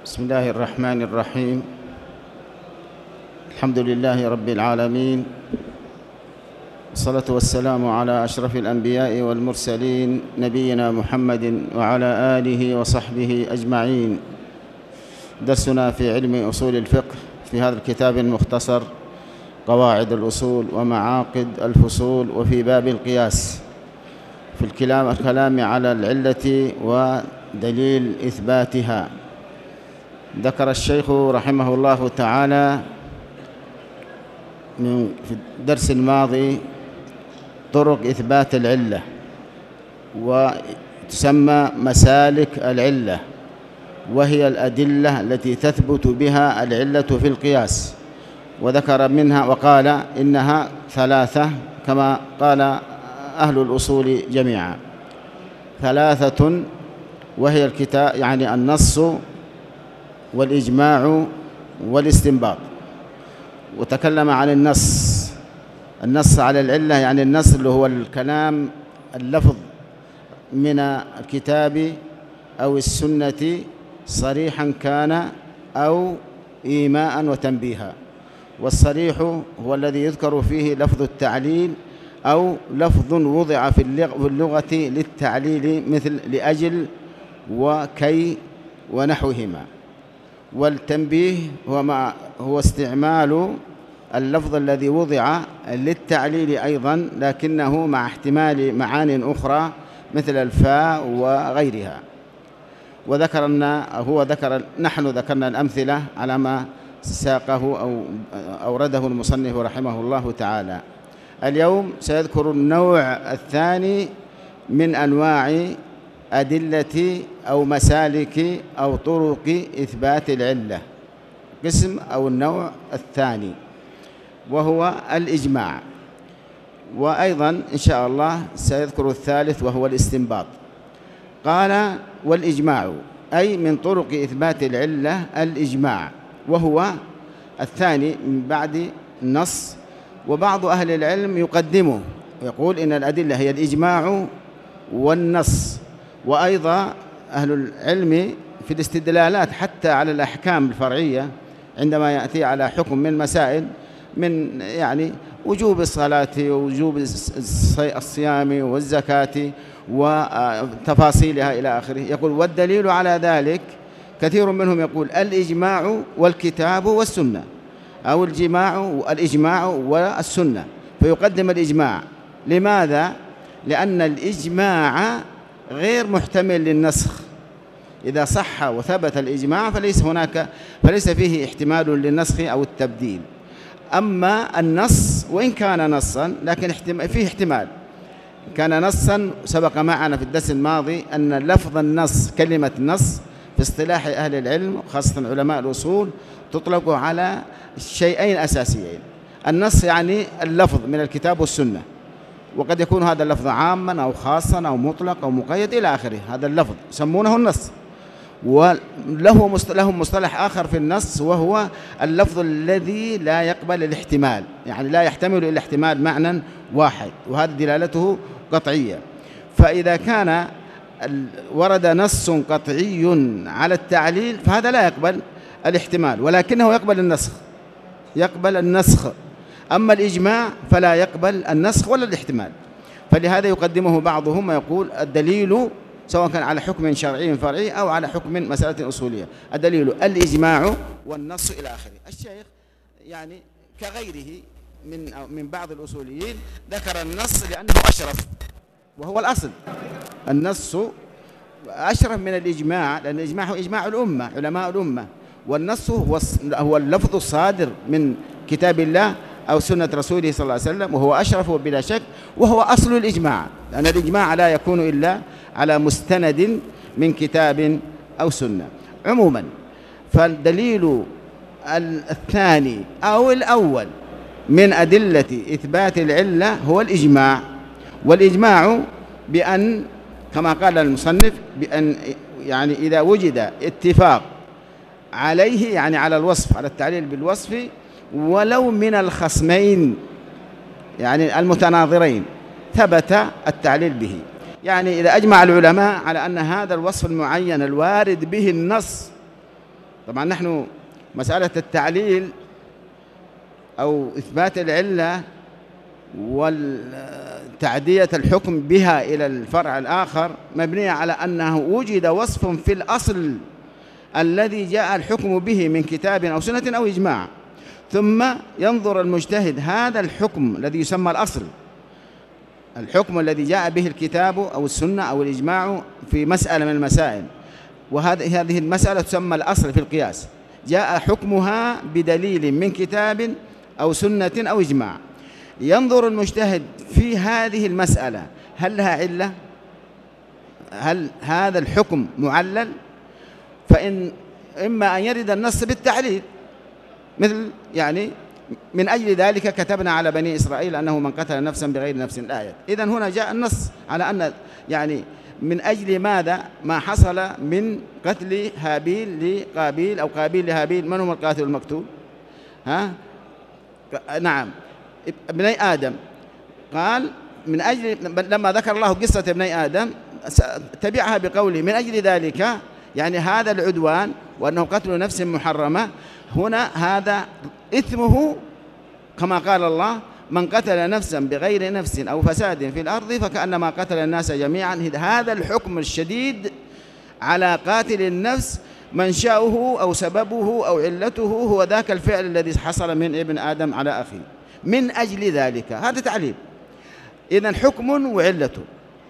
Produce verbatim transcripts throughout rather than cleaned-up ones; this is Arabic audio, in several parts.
بسم الله الرحمن الرحيم. الحمد لله رب العالمين، والصلاة والسلام على أشرف الأنبياء والمرسلين نبينا محمد وعلى آله وصحبه أجمعين. درسنا في علم أصول الفقه في هذا الكتاب المختصر قواعد الأصول ومعاقد الفصول، وفي باب القياس في الكلام على العلة ودليل إثباتها. ذكر الشيخ رحمه الله تعالى في الدرس الماضي طرق إثبات العلة، وتسمى مسالك العلة، وهي الأدلة التي تثبت بها العلة في القياس. وذكر منها وقال إنها ثلاثة كما قال أهل الأصول جميعا، ثلاثة، وهي الكتاب يعني النص والإجماع والاستنباط. وتكلم عن النص النص على العلة، يعني النص اللي هو الكلام اللفظ من الكتاب أو السنة صريحا كان أو إيماء وتنبيها. والصريح هو الذي يذكر فيه لفظ التعليل أو لفظ وضع في اللغة للتعليل، مثل لأجل وكي ونحوهما. والتنبيه هو, مع هو استعمال اللفظ الذي وضع للتعليل أيضا، لكنه مع احتمال معان أخرى مثل الفاء وغيرها. وذكرنا هو ذكر نحن ذكرنا الأمثلة على ما ساقه أو أورده المصنف رحمه الله تعالى. اليوم سيذكر النوع الثاني من أنواع أدلة أو مسالك أو طرق إثبات العلة، قسم أو النوع الثاني، وهو الإجماع. وأيضا إن شاء الله سيذكر الثالث وهو الاستنباط. قال والإجماع أي من طرق إثبات العلة الإجماع، وهو الثاني من بعد النص. وبعض أهل العلم يقدمه، يقول إن الأدلة هي الإجماع والنص. وأيضا أهل العلم في الاستدلالات حتى على الأحكام الفرعية، عندما يأتي على حكم من مسائل من يعني وجوب الصلاة ووجوب الصيام والزكاة وتفاصيلها إلى آخره، يقول والدليل على ذلك، كثير منهم يقول الإجماع والكتاب والسنة، أو الجماع الإجماع والسنة، فيقدم الإجماع. لماذا؟ لأن الإجماع غير محتمل للنسخ. إذا صح وثبت الإجماع فليس هناك فليس فيه احتمال للنسخ أو التبديل. أما النص وإن كان نصا لكن فيه احتمال، كان نصا. سبق معنا في الدرس الماضي أن لفظ النص، كلمة نص في اصطلاح أهل العلم خاصة علماء الأصول، تطلق على شيئين أساسيين. النص يعني اللفظ من الكتاب والسنة، وقد يكون هذا اللفظ عاما أو خاصا أو مطلق أو مقيد إلى آخره، هذا اللفظ يسمونه النص. وله لهم مصطلح آخر في النص، وهو اللفظ الذي لا يقبل الاحتمال، يعني لا يحتمل إلا احتمال معنى واحد، وهذا دلالته قطعية. فإذا كان ورد نص قطعي على التعليل فهذا لا يقبل الاحتمال، ولكنه يقبل النسخ يقبل النسخ أما الإجماع فلا يقبل النسخ ولا الاحتمال. فلهذا يقدمه بعضهم ويقول الدليل سواء كان على حكم شرعي فرعي أو على حكم مسألة أصولية، الدليل الإجماع والنص إلى آخره. الشيخ يعني كغيره من من بعض الأصوليين ذكر النص لأنه أشرف، وهو الأصل. النص أشرف من الإجماع، لأن الإجماع هو إجماع الأمة، علماء الأمة، والنص هو هو اللفظ الصادر من كتاب الله أو سنة رسوله صلى الله عليه وسلم، وهو أشرف بلا شك، وهو أصل الإجماع، لأن الإجماع لا يكون إلا على مستند من كتاب أو سنة. عموما فالدليل الثاني أو الأول من أدلة إثبات العلة هو الإجماع. والإجماع بأن كما قال المصنف بأن يعني إذا وجد اتفاق عليه، يعني على الوصف، على التعليل بالوصف، ولو من الخصمين يعني المتناظرين، ثبت التعليل به. يعني إذا أجمع العلماء على أن هذا الوصف المعين الوارد به النص طبعا نحن مسألة التعليل أو إثبات العلة والتعدية الحكم بها إلى الفرع الآخر مبنية على أنه وجد وصف في الأصل الذي جاء الحكم به من كتاب أو سنة أو إجماع، ثم ينظر المجتهد هذا الحكم الذي يسمى الأصل، الحكم الذي جاء به الكتاب أو السنة أو الإجماع في مسألة من المسائل، وهذه هذه المسألة تسمى الأصل في القياس، جاء حكمها بدليل من كتاب أو سنة أو إجماع. ينظر المجتهد في هذه المسألة هل لها علة؟ هل هذا الحكم معلل؟ فإن إما أن يرد النص بالتعليل، مثل يعني من أجل ذلك كتبنا على بني إسرائيل أنه من قتل نفسا بغير نفس الآية. إذن هنا جاء النص على أن يعني من أجل ماذا ما حصل من قتل هابيل لقابيل أو قابيل لهابيل. من هم القاتل المقتول؟ ها؟ نعم ابني آدم. قال من أجل لما ذكر الله قصة ابني آدم تبعها بقوله من أجل ذلك، يعني هذا العدوان وأنه قتل نفس محرمة، هنا هذا إثمه كما قال الله من قتل نفسا بغير نفس أو فساد في الأرض فكأنما قتل الناس جميعا. هذا الحكم الشديد على قاتل النفس منشأه أو سببه أو علته هو ذاك الفعل الذي حصل من ابن آدم على أخيه. من أجل ذلك هذا تعليل. إذن حكم وعلته،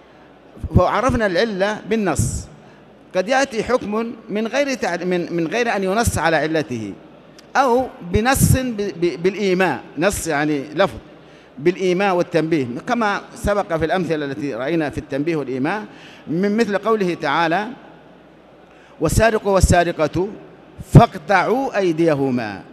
فعرفنا العلة بالنص. قد يأتي حكم من غير من من غير أن ينص على علته، أو بنص بالإيماء، نص يعني لفظ بالإيماء والتنبيه، كما سبق في الأمثلة التي رأينا في التنبيه والإيماء، من مثل قوله تعالى والسارق والسارقة فاقطعوا أيديهما.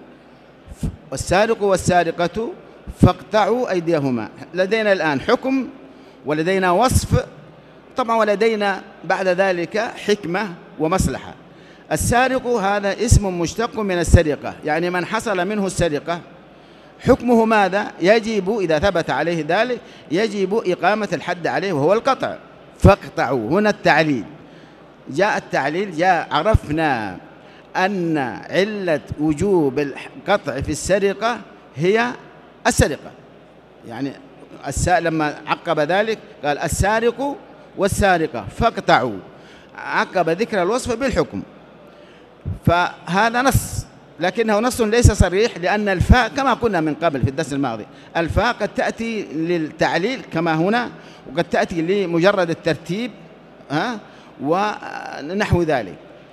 والسارق والسارقة فاقطعوا أيديهما. لدينا الآن حكم ولدينا وصف طبعا، ولدينا بعد ذلك حكمة ومصلحة. السارق هذا اسم مشتق من السرقة، يعني من حصل منه السرقة حكمه ماذا؟ يجب إذا ثبت عليه ذلك يجب إقامة الحد عليه وهو القطع. فاقطعوا هنا التعليل، جاء التعليل، جاء عرفنا أن علة وجوب القطع في السرقة هي السرقة. يعني لما عقب ذلك قال السارق والسارقة فاقطعوا، عقب ذكر الوصف بالحكم. فهذا نص، لكنه نص ليس صريح، لأن الفاء كما قلنا من قبل في الدرس الماضي الفاء قد تأتي للتعليل كما هنا، وقد تأتي لمجرد الترتيب ها ونحو ذلك.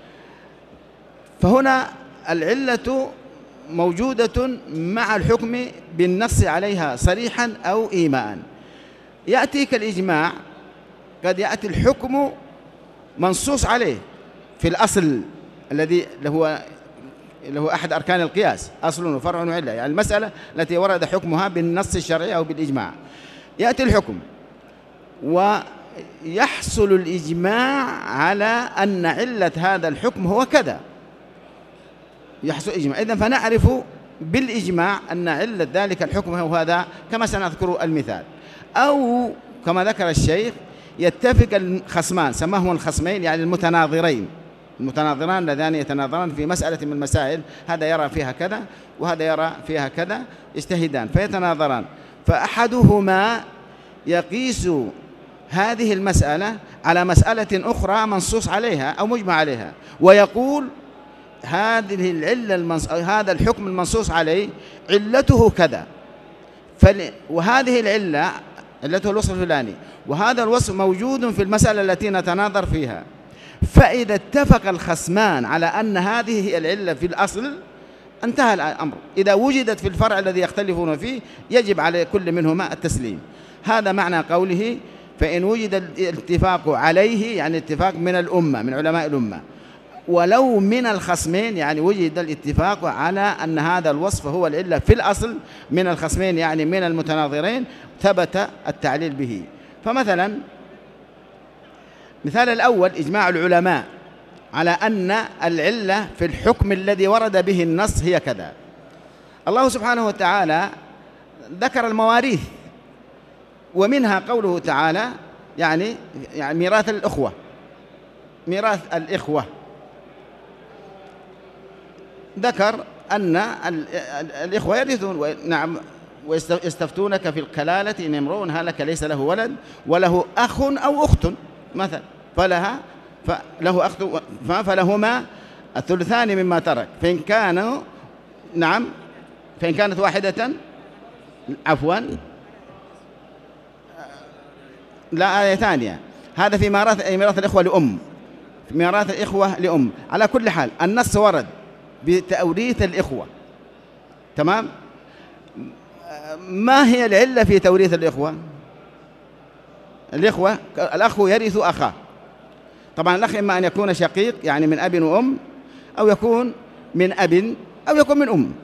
فهنا العلة موجودة مع الحكم بالنص عليها صريحا أو إيماء. يأتيك الإجماع، قد يأتي الحكم منصوص عليه في الأصل الذي هو اللي هو أحد أركان القياس، أصل وفرع وعلة، يعني المسألة التي ورد حكمها بالنص الشرعي أو بالإجماع. يأتي الحكم ويحصل الإجماع على أن علة هذا الحكم هو كذا، يحصل إجماع. إذن فنعرف بالإجماع أن علة ذلك الحكم هو هذا، كما سنذكر المثال. أو كما ذكر الشيخ يتفق الخصمان، سماهم الخصمين يعني المتناظرين، المتناظران اللذان يتناظران في مسألة من المسائل، هذا يرى فيها كذا وهذا يرى فيها كذا، يجتهدان فيتناظران، فأحدهما يقيس هذه المسألة على مسألة أخرى منصوص عليها أو مجمع عليها، ويقول هذه العلة المنص... هذا الحكم المنصوص عليه علته كذا، فل... وهذه العلة علته الوصف الفلاني، وهذا الوصف موجود في المسألة التي نتناظر فيها. فإذا اتفق الخصمان على أن هذه هي العلة في الأصل انتهى الأمر. إذا وجدت في الفرع الذي يختلفون فيه يجب على كل منهما التسليم. هذا معنى قوله فإن وجد الاتفاق عليه، يعني اتفاق من الأمة من علماء الأمة، ولو من الخصمين يعني وجد الاتفاق على أن هذا الوصف هو العلة في الأصل من الخصمين يعني من المتناظرين، ثبت التعليل به. فمثلا مثال الأول إجماع العلماء على أن العلة في الحكم الذي ورد به النص هي كذا. الله سبحانه وتعالى ذكر المواريث، ومنها قوله تعالى يعني يعني ميراث الأخوة، ميراث الإخوة. ذكر أن الإخوة يرثون، نعم، ويستفتونك في الكلالة إن امرؤ هلك ليس له ولد وله أخ أو أخت مثلا فلها فله أخ فلهما الثلثان مما ترك فإن كانوا، نعم، فإن كانت واحدة، عفوا لا، آية ثانية. هذا في ميراث ميراث الإخوة لأم، في ميراث الإخوة لأم. على كل حال النص ورد بتوريث الإخوة، تمام. ما هي العلة في توريث الإخوة؟ الإخوة الأخ يرث أخاه. طبعا الأخ إما أن يكون شقيق يعني من أب وأم، أو يكون من أب، أو يكون من أم.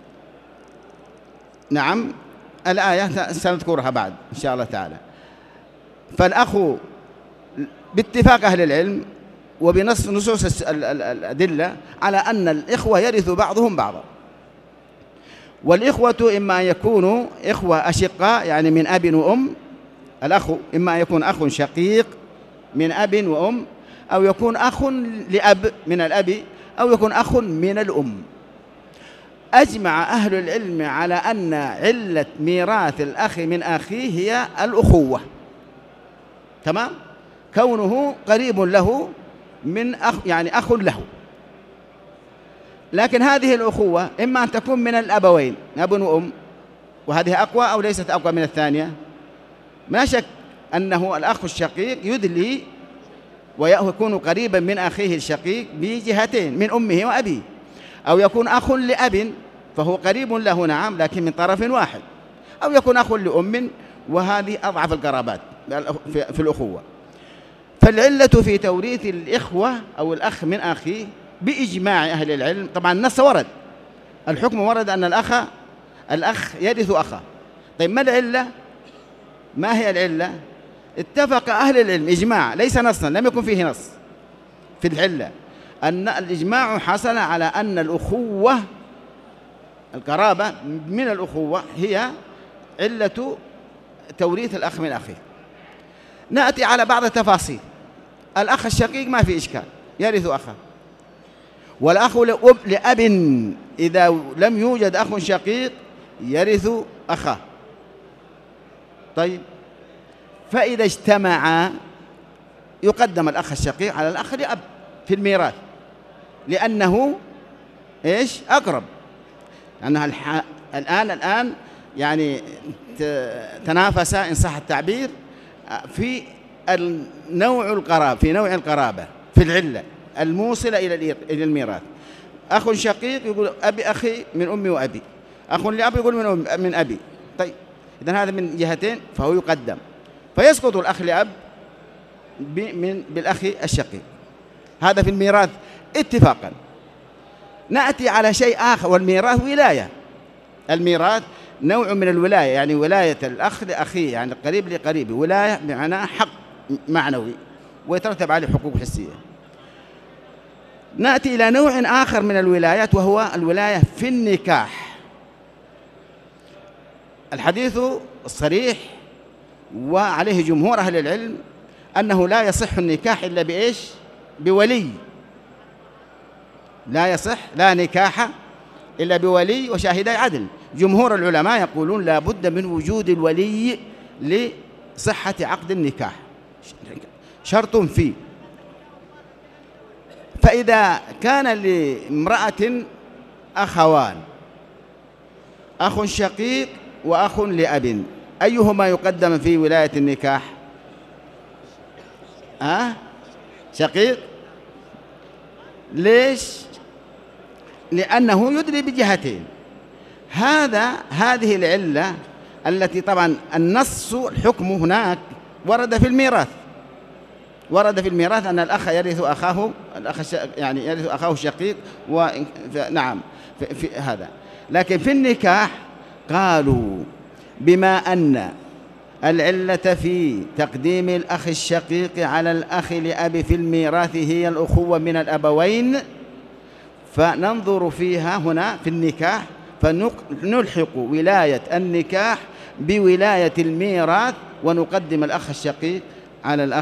نعم، الآية سنذكرها بعد إن شاء الله تعالى. فالأخ باتفاق أهل العلم وبنص نصوص الأدلة على أن الإخوة يرث بعضهم بعضا. والإخوة إما أن يكونوا إخوة أشقاء يعني من أب وأم، الأخ إما أن يكون أخ شقيق من أب وأم، أو يكون أخ لأب من الأب، أو يكون أخ من الأم. أجمع أهل العلم على أن علة ميراث الأخ من أخيه هي الأخوة، تمام، كونه قريب له من أخ يعني أخ له. لكن هذه الأخوة إما أن تكون من الأبوين أب وأم، وهذه أقوى أو ليست أقوى من الثانية. ما شك أنه الأخ الشقيق يدلي ويكون قريبا من أخيه الشقيق بجهتين من أمه وأبيه، أو يكون أخ لأب فهو قريب له، نعم، لكن من طرف واحد، أو يكون أخ لأم، وهذه أضعف القرابات في الأخوة. فالعلة في توريث الإخوة أو الأخ من أخيه بإجماع أهل العلم، طبعا النص ورد، الحكم ورد أن الأخ الأخ يرث أخاه. طيب ما العلة؟ ما هي العلة؟ اتفق أهل العلم إجماع ليس نصا، لم يكن فيه نص في العلة، أن الإجماع حصل على أن الأخوة القرابة من الأخوة هي علة توريث الأخ من أخيه. نأتي على بعض التفاصيل. الأخ الشقيق ما في إشكال، يرث أخاه. والأخ لأب إذا لم يوجد أخ شقيق يرث أخاه. طيب، فإذا اجتمعا يقدم الأخ الشقيق على الأخ لأب في الميراث، لأنه إيش؟ أقرب. لأنها الح... الآن الآن يعني تنافس إن صح التعبير في النوع القرابة، في نوع القرابة في العلة الموصلة إلى إلى الميراث. أخ شقيق يقول أبي أخي من أمي وأبي، أخ لأب يقول من أم من أبي. طيب، إذن هذا من جهتين فهو يقدم، فيسقط الأخ لأب من بالأخ الشقيق. هذا في الميراث اتفاقا. نأتي على شيء آخر، والميراث ولاية. الميراث نوع من الولاية، يعني ولاية الأخ لأخيه، يعني قريب لقريبه، ولاية بمعنى حق معنوي ويترتب عليه حقوق حسية. نأتي إلى نوع آخر من الولايات، وهو الولاية في النكاح. الحديث الصريح وعليه جمهور أهل العلم أنه لا يصح النكاح إلا بإيش؟ بولي. لا يصح لا نكاح إلا بولي وشاهدي عدل. جمهور العلماء يقولون لا بد من وجود الولي لصحة عقد النكاح، شرط فيه. فإذا كان لامرأة أخوان، أخ شقيق وأخ لأب، أيهما يقدم في ولاية النكاح؟ أه؟ شقيق. ليش؟ لأنه يدري بجهتين. هذا هذه العلة التي طبعا النص الحكم هناك ورد في الميراث، ورد في الميراث أن الأخ يرث أخاه، الأخ يعني يرث أخاه الشقيق، ونعم في, في هذا. لكن في النكاح قالوا بما أن العلة في تقديم الأخ الشقيق على الأخ لأب في الميراث هي الأخوة من الأبوين، فننظر فيها هنا في النكاح فنلحق ولاية النكاح بولاية الميراث، ونقدم الأخ الشقيق على الأخ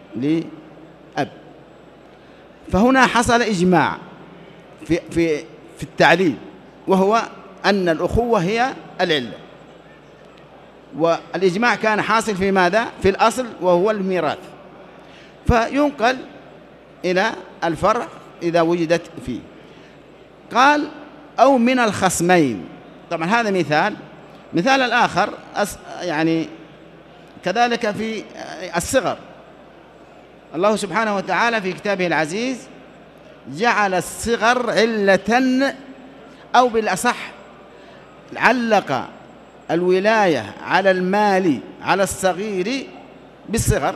لأب. فهنا حصل إجماع في, في, في التعليل، وهو أن الأخوة هي العلة، والإجماع كان حاصل في ماذا؟ في الأصل وهو الميراث، فينقل إلى الفرع إذا وجدت فيه. قال أو من الخصمين. طبعا هذا مثال. مثال الآخر يعني كذلك في الصغر، الله سبحانه وتعالى في كتابه العزيز جعل الصغر علة، أو بالأصح علق الولاية على المال على الصغير بالصغر.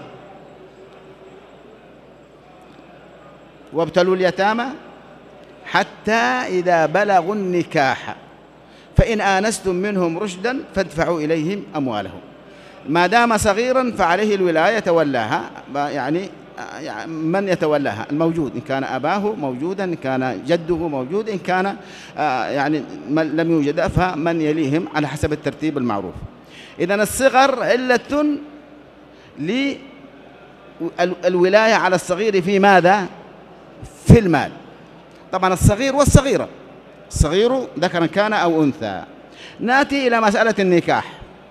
وابتلوا اليتامى حتى إذا بلغوا النكاح فإن آنستم منهم رشدا فادفعوا إليهم أموالهم. ما دام صغيرا فعليه الولاية يتولاها، يعني من يتولاها؟ الموجود، إن كان أباه موجودا، إن كان جده موجود، إن كان يعني لم يوجد فمن يليهم على حسب الترتيب المعروف. إذن الصغر علة للولاية على الصغير في ماذا؟ في المال. طبعا الصغير والصغيرة، الصغير ذكرا كان أو أنثى. نأتي إلى مسألة النكاح.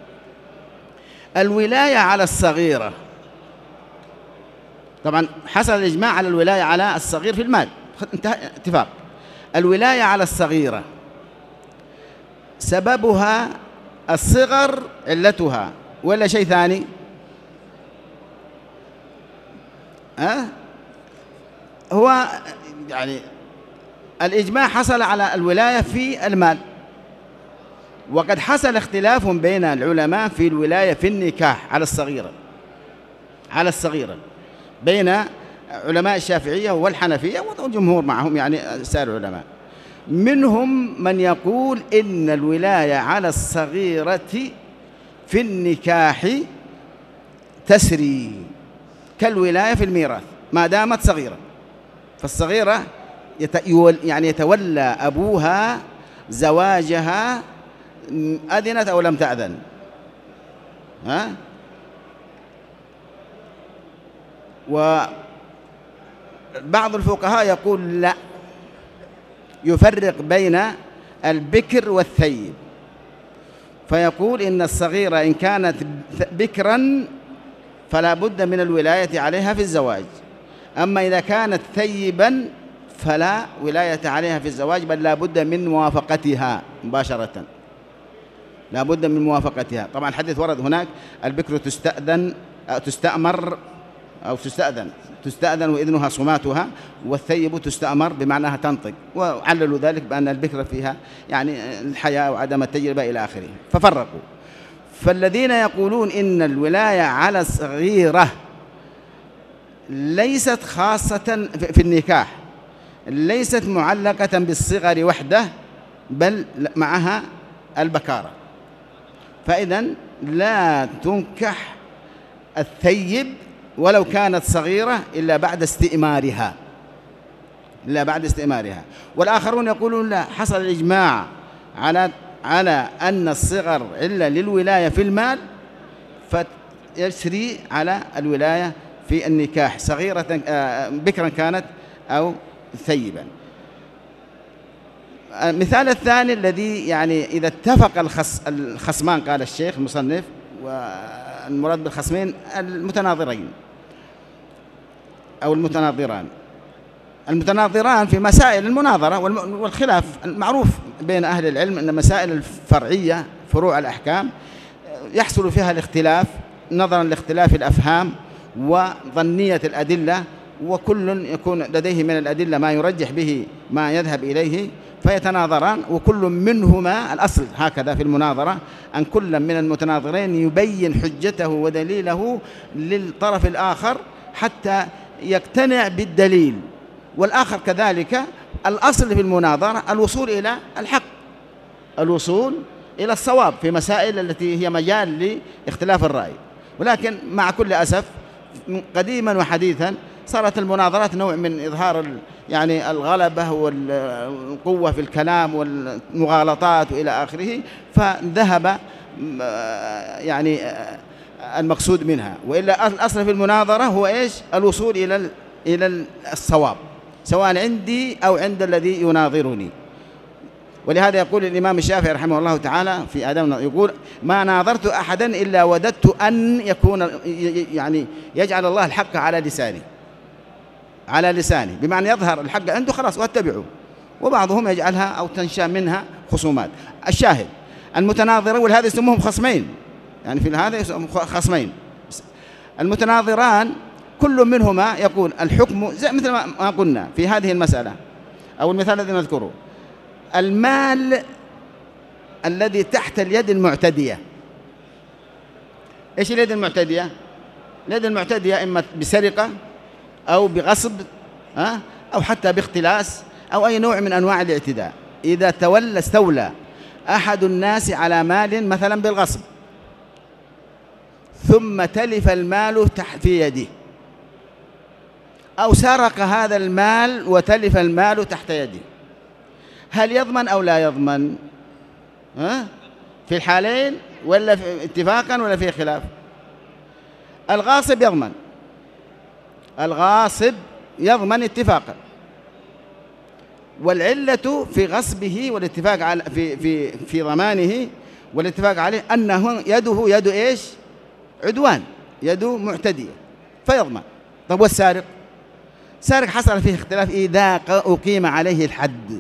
الولاية على الصغيرة، طبعا حصل الإجماع على الولاية على الصغير في المال، انتهى اتفاق. الولاية على الصغيرة سببها الصغر علتها ولا شيء ثاني؟ أه؟ هو يعني الإجماع حصل على الولاية في المال، وقد حصل اختلاف بين العلماء في الولاية في النكاح على الصغيرة على الصغيرة بين علماء الشافعية والحنفية والجمهور معهم، يعني سائر العلماء. منهم من يقول إن الولاية على الصغيرة في النكاح تسري كالولاية في الميراث ما دامت صغيرة. فالصغيرة يعني يتولى أبوها زواجها أذنت أو لم تأذن. ها؟ وبعض الفقهاء يقول لا، يفرق بين البكر والثيب، فيقول إن الصغيرة إن كانت بكرا فلا بد من الولاية عليها في الزواج، أما إذا كانت ثيبا فلا ولاية عليها في الزواج، بل لا بد من موافقتها مباشرة، لا بد من موافقتها. طبعا الحديث ورد هناك البكر تستأذن أو تستأمر أو تستأذن تستأذن وإذنها صماتها، والثيب تستأمر بمعناها تنطق، وعللوا ذلك بأن البكر فيها يعني الحياة وعدم التجربة إلى آخره، ففرقوا. فالذين يقولون إن الولاية على الصغيرة ليست خاصة في النكاح، ليست معلقة بالصغر وحده، بل معها البكارة، فإذن لا تنكح الثيب ولو كانت صغيرة إلا بعد استئمارها إلا بعد استئمارها. والآخرون يقولون لا، حصل الإجماع على على أن الصغر علة للولاية في المال، فيسري على الولاية في النكاح صغيرة بكرا كانت أو ثيبا. المثال الثاني الذي يعني إذا اتفق الخص الخصمان، قال الشيخ المصنف، والمراد بالخصمين المتناظرين أو المتناظران المتناظران في مسائل المناظرة والخلاف المعروف بين أهل العلم، أن مسائل الفرعية فروع الأحكام يحصل فيها الاختلاف نظرا لاختلاف الأفهام وظنية الأدلة، وكل يكون لديه من الأدلة ما يرجح به ما يذهب إليه، فيتناظران، وكل منهما الأصل هكذا في المناظرة أن كل من المتناظرين يبين حجته ودليله للطرف الآخر حتى يقتنع بالدليل، والآخر كذلك. الأصل في المناظرة الوصول إلى الحق، الوصول إلى الصواب في مسائل التي هي مجال لاختلاف الرأي. ولكن مع كل أسف قديما وحديثا صارت المناظرات نوع من إظهار يعني الغلبة والقوة في الكلام والمغالطات وإلى آخره، فذهب يعني المقصود منها. وإلا الأصل في المناظرة هو إيش؟ الوصول إلى إلى الصواب، سواء عندي أو عند الذي يناظرني. ولهذا يقول الإمام الشافعي رحمه الله تعالى في آداب، يقول: ما ناظرت أحدا إلا وددت أن يكون يعني يجعل الله الحق على لساني على لساني بمعنى يظهر الحق عنده خلاص واتبعه، وبعضهم يجعلها أو تنشأ منها خصومات. الشاهد المتناظرة، ولهذا يسموهم خصمين، يعني في هذا يسموهم خصمين. المتناظران كل منهما يقول الحكم زي مثل ما قلنا في هذه المسألة أو المثال الذي نذكره: المال الذي تحت اليد المعتدية. إيش اليد المعتدية؟ اليد المعتدية إما بسرقة أو بغصب أو حتى باختلاس أو أي نوع من أنواع الاعتداء. إذا تولى استولى أحد الناس على مال مثلا بالغصب ثم تلف المال تحت في يده، أو سرق هذا المال وتلف المال تحت يده، هل يضمن أو لا يضمن؟ ها؟ في الحالين ولا في اتفاقا ولا في خلاف؟ الغاصب يضمن، الغاصب يضمن اتفاقا، والعلة في غصبه والاتفاق على في في في ضمانه والاتفاق عليه أنه يده يد إيش؟ عدوان، يده معتدية فيضمن. طب والسارق؟ سارق حصل فيه اختلاف إذا أقيم عليه الحد.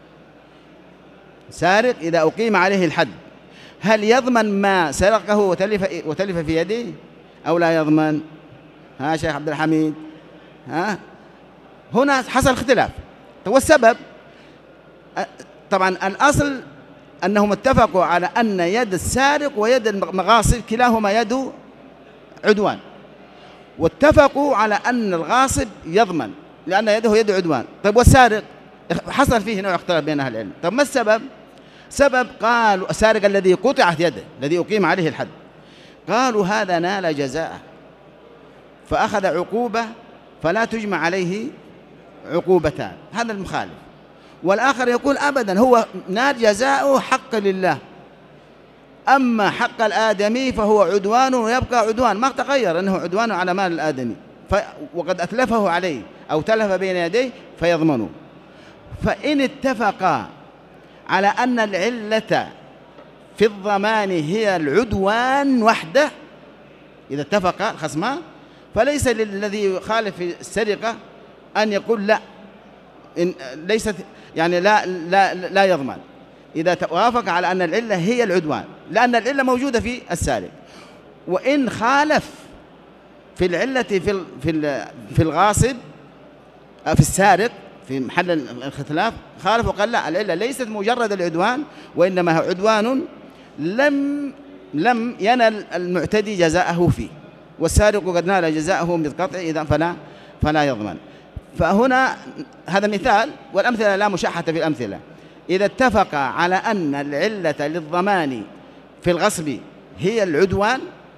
سارق إذا أقيم عليه الحد هل يضمن ما سرقه وتلف وتلف في يده أو لا يضمن؟ ها شيخ عبد الحميد؟ ها هنا حصل اختلاف. والسبب طبعا الأصل أنهم اتفقوا على أن يد السارق ويد المغاصب كلاهما يد عدوان، واتفقوا على أن الغاصب يضمن لأن يده يد عدوان. طيب والسارق؟ حصل فيه نوع اختلاف بين أهل العلم. طيب ما السبب؟ سبب قالوا السارق الذي قطعت يده الذي أقيم عليه الحد، قالوا هذا نال جزاءه فأخذ عقوبة فلا تجمع عليه عقوبتان، هذا المخالف. والآخر يقول أبدا هو نال جزاؤه حق لله، أما حق الآدمي فهو عدوان ويبقى عدوان ما تغير أنه عدوان على مال الآدمي ف... وقد أتلفه عليه أو تلف بين يديه فيضمنه. فإن اتفقا على أن العلة في الضمان هي العدوان وحده، إذا اتفق الخصمان فليس للذي يخالف في السرقة أن يقول لا إن ليست يعني لا لا لا يضمن إذا توافق على أن العلة هي العدوان، لأن العلة موجودة في السارق. وإن خالف في العلة في في في الغاصب في السارق في محل الخلاف خالف وقال لا العلة ليست مجرد العدوان وإنما هو عدوان لم لم ينل المعتدي جزاءه فيه، والسارق قد نال جزاءه بالقطع إذا فلا فلا يضمن. فهنا هذا مثال، والأمثلة لا مشاحة في الأمثلة. إذا اتفق على أن العلة للضمان في الغصب هي العدوان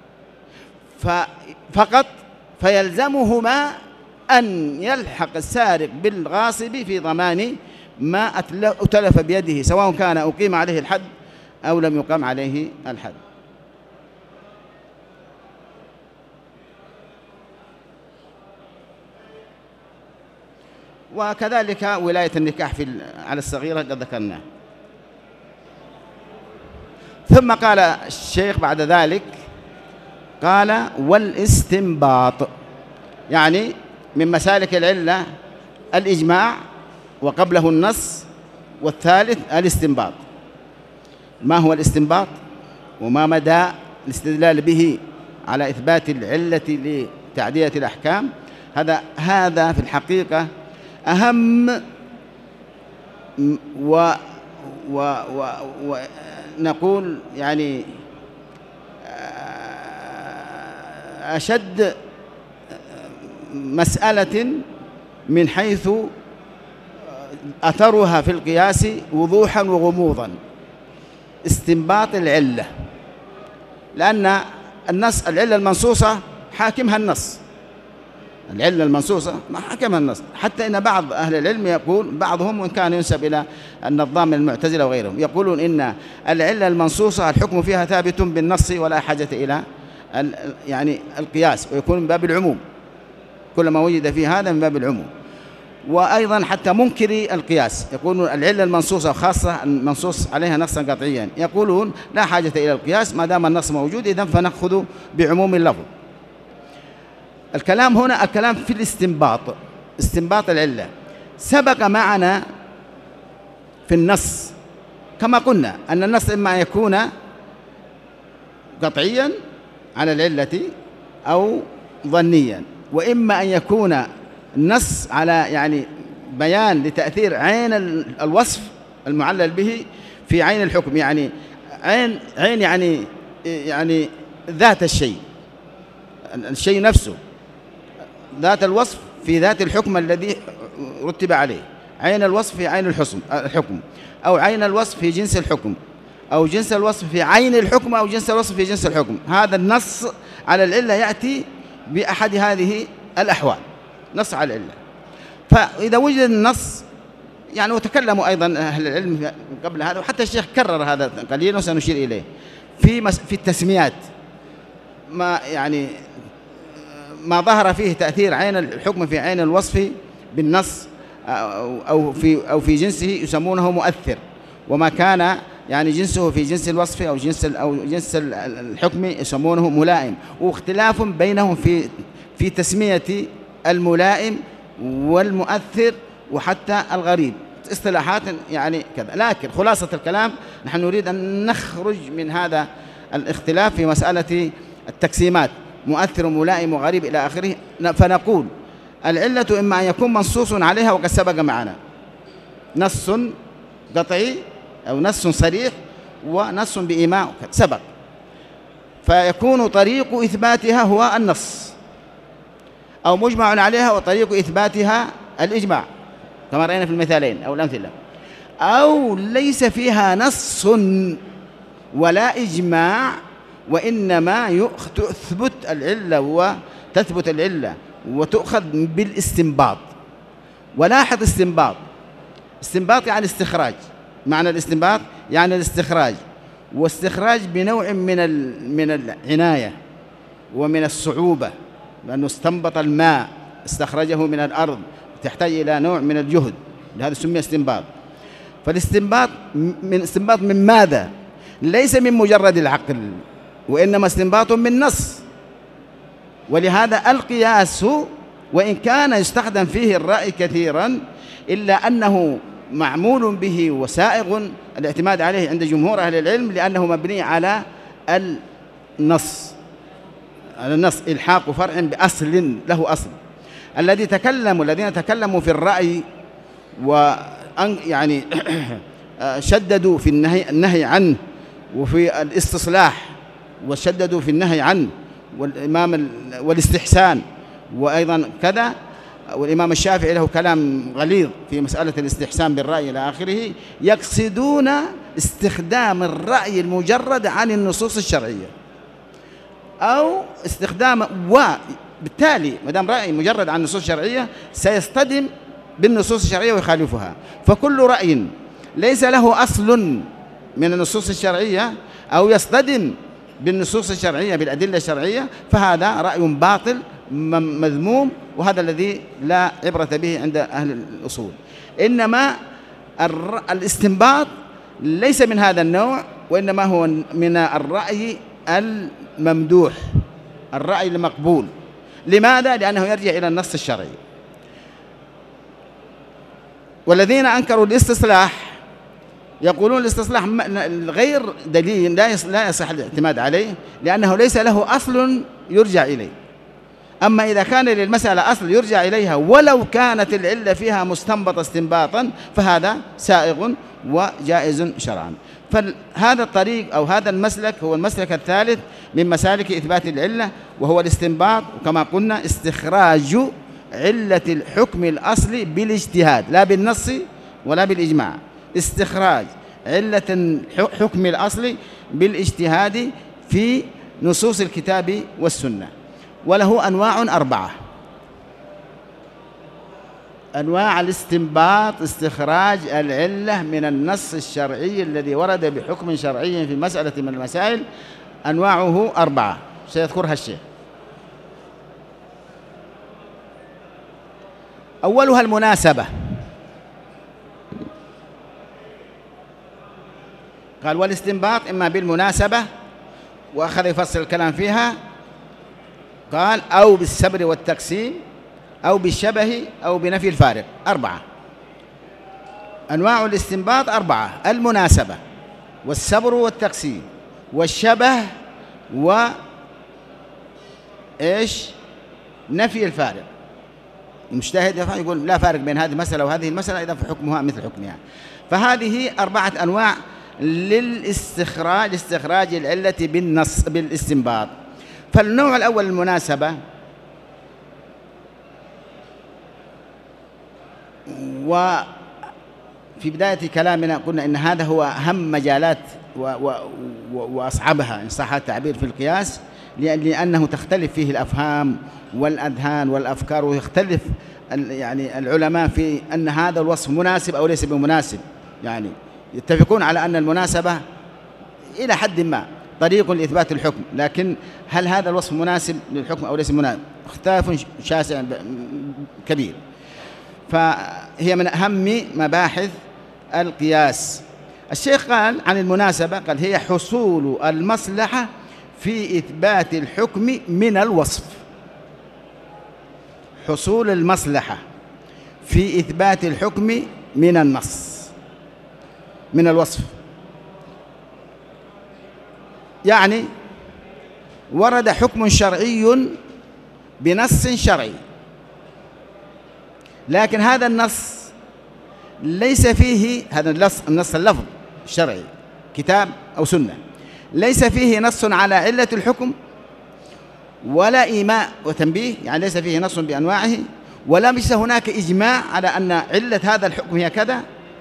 فقط فيلزمهما أن يلحق السارق بالغاصب في ضمان ما أتلف بيده سواء كان أقيم عليه الحد أو لم يقام عليه الحد. وكذلك ولاية النكاح في على الصغيرة قد ذكرناه. ثم قال الشيخ بعد ذلك قال والاستنباط، يعني من مسالك العلة الإجماع وقبله النص، والثالث الاستنباط. ما هو الاستنباط وما مدى الاستدلال به على إثبات العلة لتعدية الأحكام؟ هذا هذا في الحقيقة أهم و و ونقول يعني أشد مسألة من حيث أثرها في القياس وضوحا وغموضا، استنباط العلة. لأن النص العلة المنصوصة حاكمها النص، العلة المنصوصة ما حكمها النص، حتى إن بعض أهل العلم يقول بعضهم وإن كان ينسب إلى النظام المعتزلة وغيرهم يقولون إن العلة المنصوصة الحكم فيها ثابت بالنص ولا حاجة إلى يعني القياس، ويكون من باب العموم، كل ما وجد في هذا من باب العموم. وأيضا حتى منكري القياس يقولون العلة المنصوصة خاصة المنصوص عليها نصا قطعيا، يقولون لا حاجة إلى القياس ما دام النص موجود، إذن فنأخذ بعموم اللفظ. الكلام هنا الكلام في الاستنباط، استنباط العلة. سبق معنا في النص كما قلنا أن النص إما أن يكون قطعيا على العلة أو ظنيا، وإما أن يكون النص على يعني بيان لتأثير عين الوصف المعلل به في عين الحكم، يعني عين عين يعني يعني ذات الشيء، الشيء نفسه، ذات الوصف في ذات الحكم الذي رتب عليه، عين الوصف في عين الحكم، أو عين الوصف في جنس الحكم، أو جنس الوصف في عين الحكم، أو جنس الوصف في جنس الحكم. هذا النص على العلة يأتي بأحد هذه الأحوال، نص على العلة. فإذا وجد النص يعني وتكلموا أيضا أهل العلم قبل هذا، وحتى الشيخ كرر هذا قليلا وسنشير إليه في في التسميات، ما يعني ما ظهر فيه تأثير عين الحكم في عين الوصف بالنص أو في أو في جنسه يسمونه مؤثر، وما كان يعني جنسه في جنس الوصف أو جنس أو جنس الحكم يسمونه ملائم، واختلاف بينهم في في تسمية الملائم والمؤثر وحتى الغريب، اصطلاحات يعني كذا. لكن خلاصة الكلام نحن نريد أن نخرج من هذا الاختلاف في مسألة التقسيمات، مؤثر وملائم وغريب إلى آخره. فنقول العلة إما أن يكون منصوص عليها وقد سبق معنا نص قطعي أو نص صريح ونص بإيماء سبق، فيكون طريق إثباتها هو النص، أو مجمع عليها وطريق إثباتها الإجماع كما رأينا في المثالين أو الأمثلة، أو ليس فيها نص ولا إجماع وإنما تثبت العلة وتثبت العلة وتؤخذ بالاستنباط. ولاحظ استنباط، استنباط يعني استخراج، معنى الاستنباط يعني الاستخراج، واستخراج بنوع من من العناية ومن الصعوبة، لأنه استنبط الماء استخرجه من الأرض، تحتاج إلى نوع من الجهد، لهذا سمي استنباط. فالاستنباط من استنباط من ماذا؟ ليس من مجرد العقل، وإنما استنباط من نص. ولهذا القياس وإن كان يستخدم فيه الرأي كثيرا إلا أنه معمول به وسائغ الاعتماد عليه عند جمهور أهل العلم، لأنه مبني على النص، على النص إلحاق فرع بأصل له أصل. الذي تكلموا الذين تكلموا في الرأي ويعني شددوا في النهي, النهي عنه وفي الاستصلاح، وشددوا في النهي عنه والإمام والاستحسان وأيضا كذا، والإمام الشافعي له كلام غليظ في مسألة الاستحسان بالرأي إلى آخره، يقصدون استخدام الرأي المجرد عن النصوص الشرعية، أو استخدام وبالتالي ما دام رأي مجرد عن النصوص الشرعية سيصطدم بالنصوص الشرعية ويخالفها. فكل رأي ليس له أصل من النصوص الشرعية أو يصطدم بالنصوص الشرعية بالأدلة الشرعية فهذا رأي باطل مذموم، وهذا الذي لا عبرة به عند أهل الأصول. إنما الاستنباط ليس من هذا النوع، وإنما هو من الرأي الممدوح، الرأي المقبول. لماذا؟ لأنه يرجع إلى النص الشرعي. والذين أنكروا الاستصلاح يقولون الاستصلاح غير دليل، لا يصح الاعتماد عليه لأنه ليس له أصل يرجع إليه. أما إذا كان للمسألة أصل يرجع إليها ولو كانت العلة فيها مستنبطة استنباطا فهذا سائغ وجائز شرعا. فهذا الطريق أو هذا المسلك هو المسلك الثالث من مسالك إثبات العلة، وهو الاستنباط، وكما قلنا استخراج علة الحكم الأصلي بالاجتهاد لا بالنص ولا بالإجماع، استخراج علة الحكم الأصلي بالاجتهاد في نصوص الكتاب والسنة. وله أنواع أربعة. أنواع الاستنباط استخراج العلة من النص الشرعي الذي ورد بحكم شرعي في مسألة من المسائل، أنواعه أربعة سيذكرها الشيخ. أولها المناسبة. قال والاستنباط إما بالمناسبة، وأخذ يفصل الكلام فيها، قال أو بالسبر والتقسيم أو بالشبه أو بنفي الفارق. أربعة أنواع الاستنباط، أربعة: المناسبة والسبر والتقسيم والشبه و إيش نفي الفارق. المجتهد يقول لا فارق بين هذه المسألة وهذه المسألة إذا في حكمها مثل حكمها. فهذه أربعة أنواع للاستخراج استخراج العلة بالنص بالاستنباط. فالنوع الأول المناسبة، وفي بداية كلامنا قلنا إن هذا هو أهم مجالات وأصعبها إن صح التعبير في القياس، لأنه تختلف فيه الأفهام والأذهان والأفكار، ويختلف يعني العلماء في أن هذا الوصف مناسب أو ليس بمناسب. يعني يتفقون على أن المناسبة إلى حد ما طريق لإثبات الحكم، لكن هل هذا الوصف مناسب للحكم أو ليس مناسب؟ اختلاف شاسع كبير. فهي من أهم مباحث القياس. الشيخ قال عن المناسبة، قال هي حصول المصلحة في إثبات الحكم من الوصف. حصول المصلحة في إثبات الحكم من النص، من الوصف. يعني ورد حكم شرعي بنص شرعي، لكن هذا النص ليس فيه، هذا النص النص اللفظ الشرعي كتاب أو سنة، ليس فيه نص على علة الحكم ولا إيماء وتنبيه، يعني ليس فيه نص بأنواعه، ولا ليس هناك إجماع على أن علة هذا الحكم هي كذا،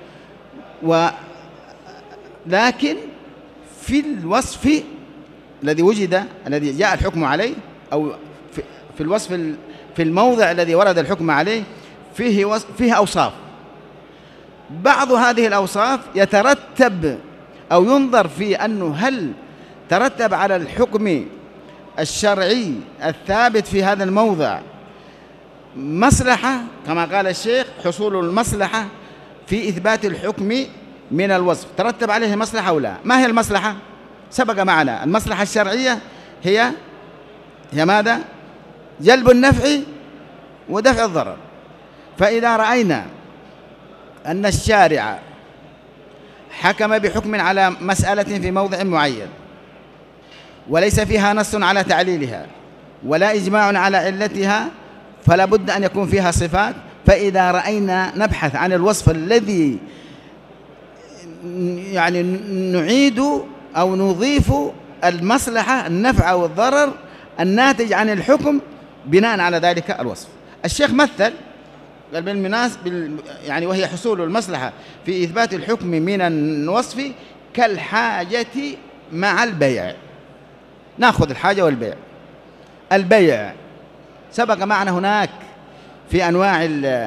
ولكن في الوصف الذي وجد الذي جاء الحكم عليه، أو في الوصف في الموضع الذي ورد الحكم عليه فيه فيه أوصاف. بعض هذه الأوصاف يترتب أو ينظر في أنه هل ترتب على الحكم الشرعي الثابت في هذا الموضع مصلحة، كما قال الشيخ حصول المصلحة في إثبات الحكم من الوصف، ترتب عليه مصلحة أو لا. ما هي المصلحة؟ سبق معنا المصلحة الشرعية هي هي ماذا؟ جلب النفع ودفع الضرر. فإذا رأينا أن الشارع حكم بحكم على مسألة في موضع معين وليس فيها نص على تعليلها ولا إجماع على علتها، فلا بد أن يكون فيها صفات. فإذا رأينا نبحث عن الوصف الذي يعني نعيد أو نضيف المصلحة النفع أو الضرر الناتج عن الحكم بناء على ذلك الوصف. الشيخ مثل قال بالمناسبة يعني وهي حصول المصلحة في إثبات الحكم من الوصف كالحاجة مع البيع. نأخذ الحاجة والبيع. البيع سبق معنا هناك في أنواع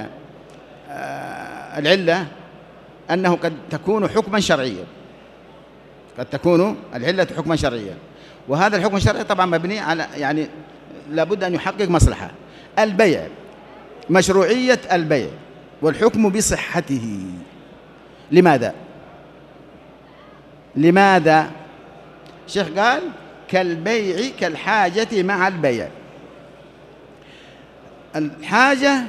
العلة أنه قد تكون حكما شرعيا، قد تكون العلة حكما شرعيا، وهذا الحكم الشرعي طبعا مبني على يعني لابد أن يحقق مصلحة. البيع مشروعية البيع والحكم بصحته. لماذا؟ لماذا؟ الشيخ قال كالبيع كالحاجة مع البيع. الحاجة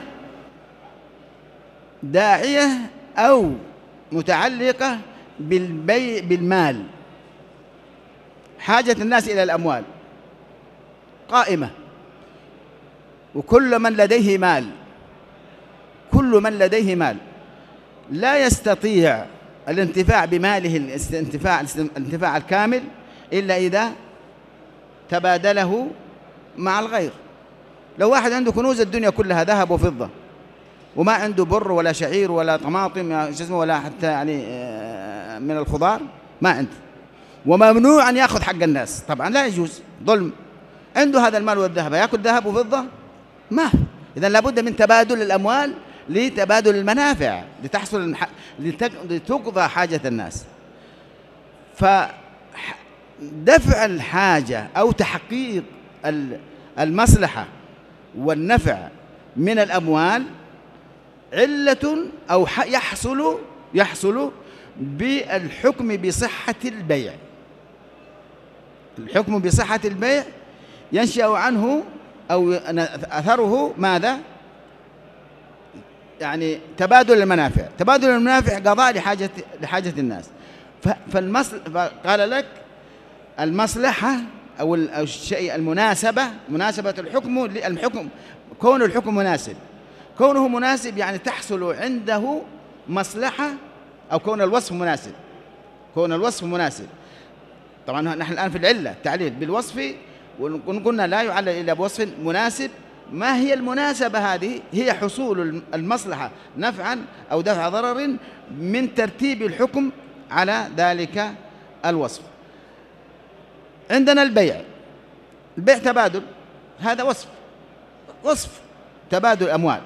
داعية أو متعلقة بالبيع بالمال، حاجة الناس إلى الأموال قائمة، وكل من لديه مال كل من لديه مال لا يستطيع الانتفاع بماله الانتفاع الانتفاع الكامل إلا إذا تبادله مع الغير. لو واحد عنده كنوز الدنيا كلها ذهب وفضة وما عنده بر ولا شعير ولا طماطم ولا حتى يعني من الخضار، ما عنده، وممنوع أن يأخذ حق الناس، طبعا لا يجوز، ظلم. عنده هذا المال والذهب، يأكل ذهب وفضة؟ ما. إذن لابد من تبادل الأموال لتبادل المنافع لتحصل لتقضى حاجة الناس. فدفع الحاجة أو تحقيق المصلحة والنفع من الأموال علة أو يحصل يحصل بالحكم بصحة البيع. الحكم بصحة البيع ينشأ عنه أو أثره ماذا؟ يعني تبادل المنافع. تبادل المنافع قضاء لحاجة لحاجة الناس. فالمصل قال لك المصلحة أو الشيء المناسبة، مناسبة الحكم الحكم كون الحكم مناسب. كونه مناسب يعني تحصل عنده مصلحة، أو كون الوصف مناسب. كون الوصف مناسب. طبعا نحن الآن في العلة تعليل بالوصف، وقلنا لا يعلل إلا بوصف مناسب. ما هي المناسبة هذه؟ هي حصول المصلحة نفعا أو دفع ضرر من ترتيب الحكم على ذلك الوصف. عندنا البيع، البيع تبادل، هذا وصف وصف تبادل أموال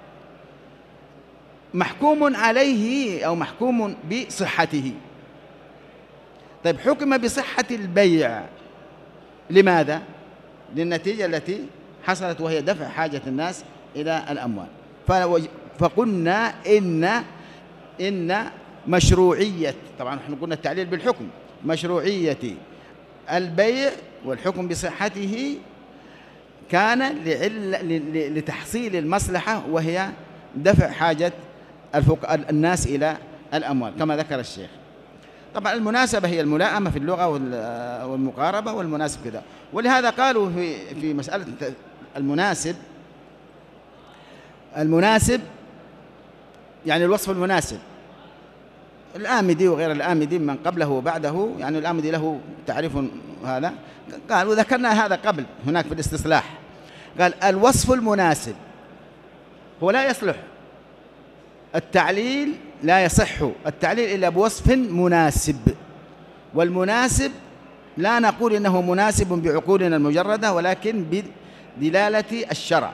محكوم عليه أو محكوم بصحته. طيب حكم بصحة البيع لماذا؟ للنتيجة التي حصلت وهي دفع حاجة الناس إلى الأموال. فقلنا إن إن مشروعية، طبعا نحن قلنا التعليل بالحكم، مشروعية البيع والحكم بصحته كان لتحصيل المصلحة وهي دفع حاجة الناس إلى الأموال كما ذكر الشيخ. طبعا المناسبة هي الملائمة في اللغة والمقاربة، والمناسب كذا. ولهذا قالوا في في مسألة المناسب، المناسب يعني الوصف المناسب. الآمدي وغير الآمدي من قبله وبعده، يعني الآمدي له تعريف هذا، قال وذكرنا هذا قبل هناك في الاستصلاح، قال الوصف المناسب هو لا يصلح التعليل، لا يصح التعليل إلا بوصف مناسب. والمناسب لا نقول إنه مناسب بعقولنا المجردة، ولكن بدلالة الشرع،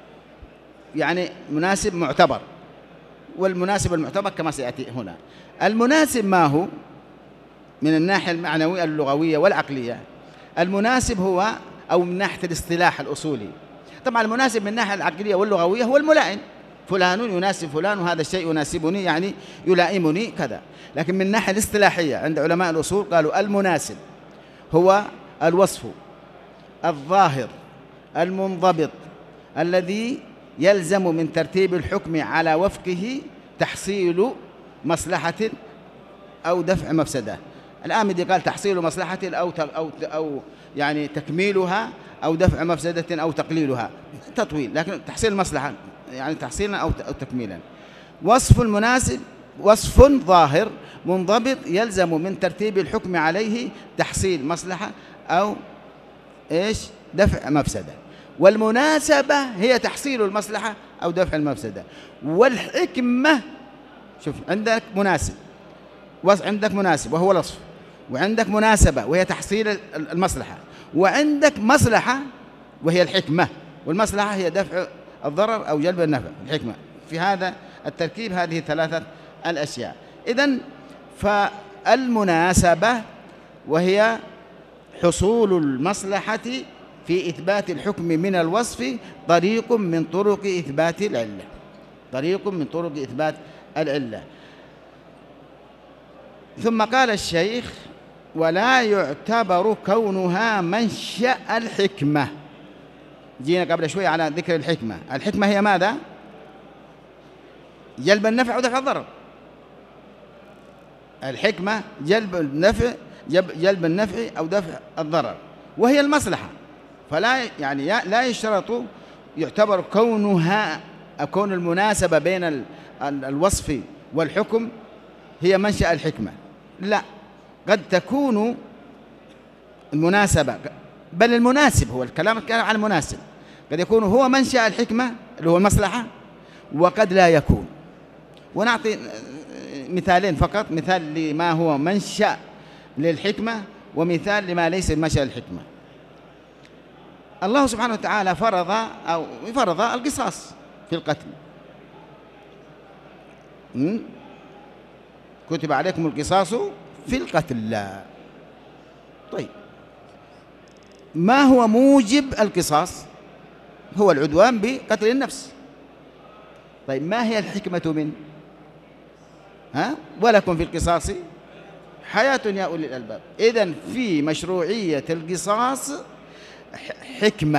يعني مناسب معتبر. والمناسب المعتبر كما سيأتي هنا. المناسب ما هو من الناحية المعنوية اللغوية والعقلية؟ المناسب هو، أو من ناحية الاصطلاح الأصولي، طبعا المناسب من الناحية العقلية واللغوية هو الملائم، فلان يناسب فلان وهذا الشيء يناسبني يعني يلائمني كذا. لكن من الناحية الاصطلاحية عند علماء الأصول قالوا المناسب هو الوصف الظاهر المنضبط الذي يلزم من ترتيب الحكم على وفقه تحصيل مصلحة أو دفع مفسدة. الآمدي قال تحصيل مصلحة أو أو أو يعني تكميلها أو دفع مفسدة أو تقليلها، تطويل، لكن تحصيل المصلحة يعني تحصيلا أو تكميلا. وصف المناسب وصف ظاهر منضبط يلزم من ترتيب الحكم عليه تحصيل مصلحة أو إيش دفع مفسدة. والمناسبة هي تحصيل المصلحة أو دفع المفسدة. والحكمة، شوف عندك مناسب، عندك مناسب وهو الوصف، وعندك مناسبة وهي تحصيل المصلحة، وعندك مصلحة وهي الحكمة. والمصلحة هي دفع الضرر أو جلب النفع، الحكمة. في هذا التركيب هذه ثلاثة الأشياء. إذن فالمناسبة وهي حصول المصلحة في إثبات الحكم من الوصف طريق من طرق إثبات العلة، طريق من طرق إثبات العلة. ثم قال الشيخ ولا يعتبر كونها منشأ الحكمة. جينا قبل شوي على ذكر الحكمة. الحكمة هي ماذا؟ جلب النفع ودفع الضرر. الحكمة جلب النفع جلب النفع أو دفع الضرر، وهي المصلحة. فلا يعني لا يشترط يعتبر كونها أو كون المناسبة بين الوصف والحكم هي منشأ الحكمة، لا، قد تكون المناسبة، بل المناسب هو الكلام كان عن المناسب، قد يكون هو منشأ الحكمة اللي هو المصلحة، وقد لا يكون. ونعطي مثالين فقط، مثال لما هو منشأ للحكمة ومثال لما ليس منشأ الحكمة. الله سبحانه وتعالى فرض أو فرض القصاص في القتل، كتب عليكم القصاص في القتل. لا. طيب ما هو موجب القصاص؟ هو العدوان بقتل النفس. طيب ما هي الحكمة من ها ولكم في القصاص حياة يا أولي الألباب؟ إذن في مشروعية القصاص حكمة،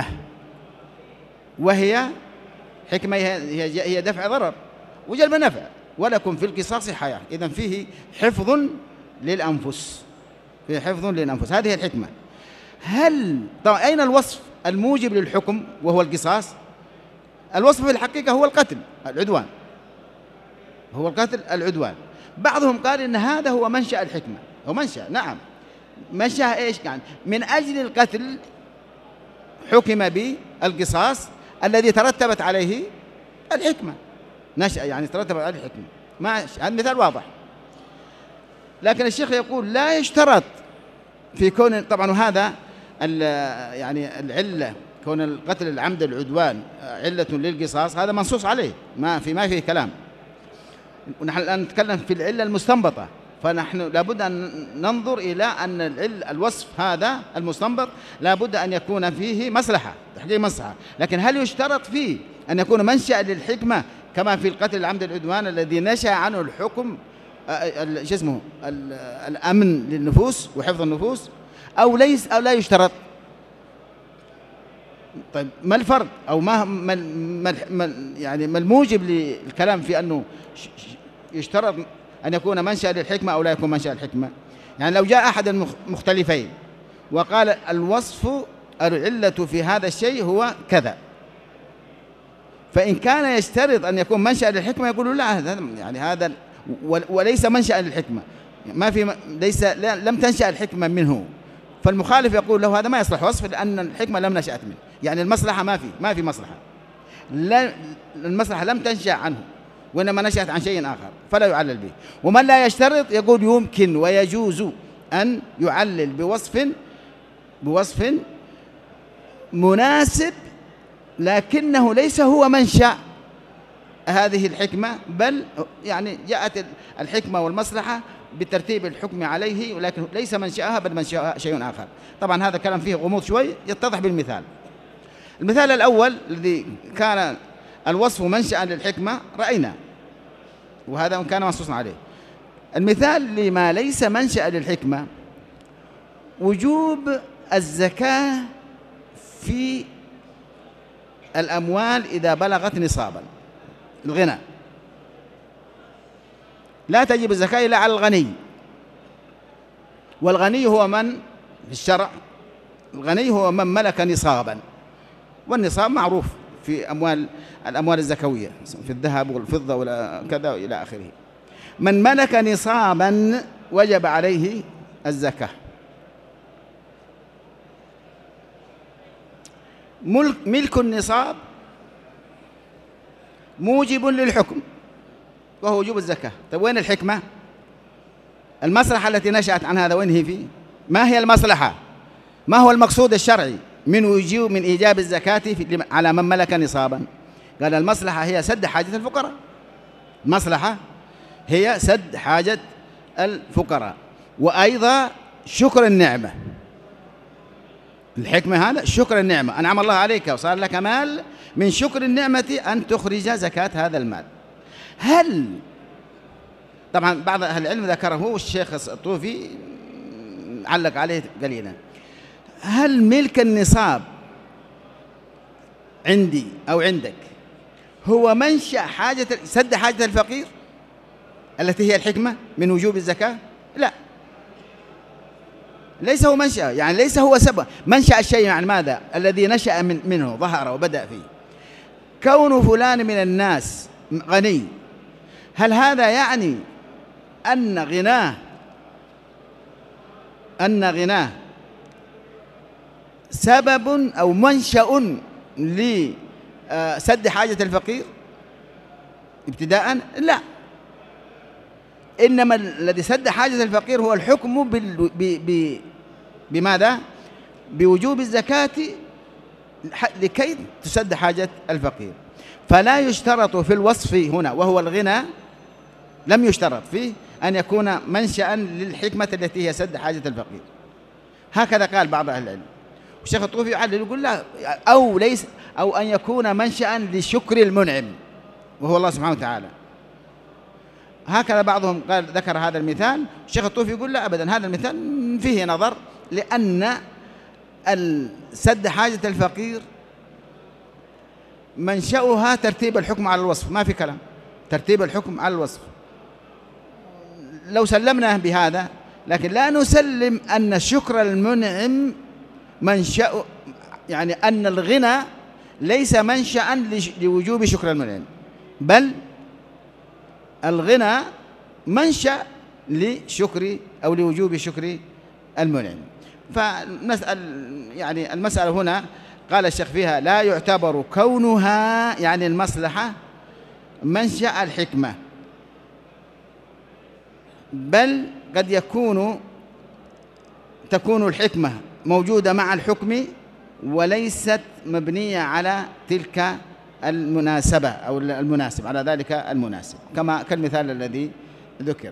وهي حكمة هي هي دفع ضرر وجلب نفع. ولكم في القصاص حياة، إذن فيه حفظ للأنفس، فيه حفظ للأنفس، هذه الحكمة. هل طبعا أين الوصف الموجب للحكم وهو القصاص؟ الوصف في الحقيقة هو القتل، العدوان، هو القتل العدوان. بعضهم قال إن هذا هو منشأ الحكمة، هو منشأ، نعم، منشأ إيش كان؟ من أجل القتل حكم بالقصاص الذي ترتبت عليه الحكمة، نشأ يعني ترتبت عليه الحكمة. ما هذا مثال واضح. لكن الشيخ يقول لا يشترط في كون، طبعا وهذا يعني العلة كون القتل العمد العدوان علة للقصاص، هذا منصوص عليه، ما في ما فيه كلام. ونحن الآن نتكلم في العلة المستنبطة، فنحن لابد أن ننظر إلى أن العلة الوصف هذا المستنبط لابد أن يكون فيه مصلحة، تحقيق مصلحة. لكن هل يشترط فيه أن يكون منشأ للحكمة كما في القتل العمد العدوان الذي نشأ عنه الحكم شو اسمه الأمن للنفوس وحفظ النفوس، أو ليس أو لا يشترط؟ طيب ما الفرق أو ما ما يعني ما الموجب للكلام في أنه يشترط أن يكون منشأ للحكمة أو لا يكون منشأ الحكمة؟ يعني لو جاء أحد المختلفين وقال الوصف العلة في هذا الشيء هو كذا، فإن كان يشترط أن يكون منشأ للحكمة يقول لا، هذا يعني هذا وليس منشأ للحكمة، ما في ليس لم تنشأ الحكمة منه، فالمخالف يقول له هذا ما يصلح وصف لأن الحكمة لم نشأت منه، يعني المصلحة ما في ما في مصلحة، لا المصلحة لم تنشأ عنه وإنما نشأت عن شيء آخر فلا يعلل به. ومن لا يشترط يقول يمكن ويجوز أن يعلل بوصف بوصف مناسب لكنه ليس هو منشأ هذه الحكمة، بل يعني جاءت الحكمة والمصلحة بترتيب الحكم عليه ولكن ليس منشأها بل منشأها شيء آخر. طبعا هذا كلام فيه غموض شوي، يتضح بالمثال. المثال الأول الذي كان الوصف منشأ للحكمة رأينا، وهذا كان منصوصا عليه. المثال لما ليس منشأ للحكمة وجوب الزكاة في الأموال إذا بلغت نصابا. الغنى لا تجب الزكاة إلا على الغني، والغني هو من في الشرع الغني هو من ملك نصابا، والنصاب معروف في أموال الأموال الزكوية في الذهب والفضة وكذا إلى آخره. من ملك نصابا وجب عليه الزكاة. ملك, ملك النصاب موجب للحكم وهو وجوب الزكاة. طيب وين الحكمة؟ المصلحة التي نشأت عن هذا وين هي فيه؟ ما هي المصلحة؟ ما هو المقصود الشرعي من وجوب من إيجاب الزكاة على من ملك نصابا؟ قال المصلحة هي سد حاجة الفقراء، المصلحة هي سد حاجة الفقراء، وأيضا شكر النعمة. الحكمة هذا شكر النعمة، أنعم الله عليك وصار لك مال، من شكر النعمة أن تخرج زكاة هذا المال. هل طبعا بعض أهل العلم ذكره والشيخ الطوفي علق عليه قليلا، هل ملك النصاب عندي أو عندك هو منشأ حاجة سد حاجة الفقير التي هي الحكمة من وجوب الزكاة؟ لا، ليس هو منشأ، يعني ليس هو سبب منشأ الشيء. يعني ماذا الذي نشأ من منه ظهر وبدأ فيه؟ كون فلان من الناس غني، هل هذا يعني أن غناه أن غناه سبب أو منشأ لسد حاجة الفقير ابتداء؟ لا، إنما الذي سد حاجة الفقير هو الحكم بال... ب... ب... بماذا؟ بوجوب الزكاة لكي تسد حاجة الفقير. فلا يشترط في الوصف هنا وهو الغنى، لم يشترط فيه أن يكون منشأ للحكمة التي هي سد حاجة الفقير. هكذا قال بعض أهل العلم. والشيخ الطوفي يعلل يقول لا، أو ليس أو أن يكون منشأ لشكر المنعم، وهو الله سبحانه وتعالى. هكذا بعضهم قال ذكر هذا المثال، الشيخ الطوفي يقول لا أبدا، هذا المثال فيه نظر، لأن سد حاجة الفقير منشأها ترتيب الحكم على الوصف، ما في كلام، ترتيب الحكم على الوصف. لو سلمنا بهذا، لكن لا نسلم أن شكر المنعم منشأ، يعني أن الغنى ليس منشأ لوجوب شكر المنعم، بل الغنى منشأ لشكر أو لوجوب شكر المنعم. فالمسألة يعني المسألة هنا قال الشيخ فيها لا يعتبر كونها يعني المصلحة منشأ الحكمة، بل قد يكون تكون الحكمة موجودة مع الحكم وليست مبنية على تلك المناسبة أو المناسب، على ذلك المناسب، كما كالمثال الذي ذكر.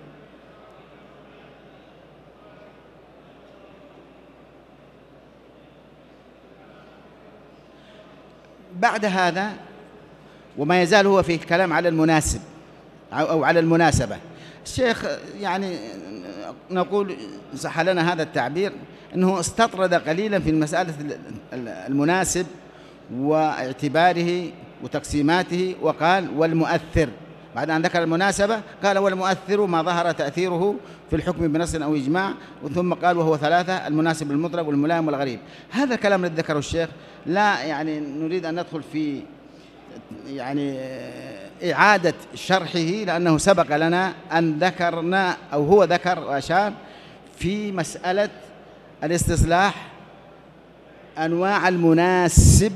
بعد هذا وما يزال هو في الكلام على المناسب أو على المناسبة. الشيخ يعني نقول صح لنا هذا التعبير أنه استطرد قليلا في المسألة المناسب واعتباره وتقسيماته، وقال والمؤثر، بعد أن ذكر المناسبة قال والمؤثر ما ظهر تأثيره في الحكم بنص أو إجماع، ثم قال وهو ثلاثة: المناسب المطلق والملائم والغريب. هذا الكلام الذي ذكره الشيخ لا يعني نريد أن ندخل في يعني إعادة شرحه، لأنه سبق لنا أن ذكرنا أو هو ذكر وأشار في مسألة الاستصلاح أنواع المناسب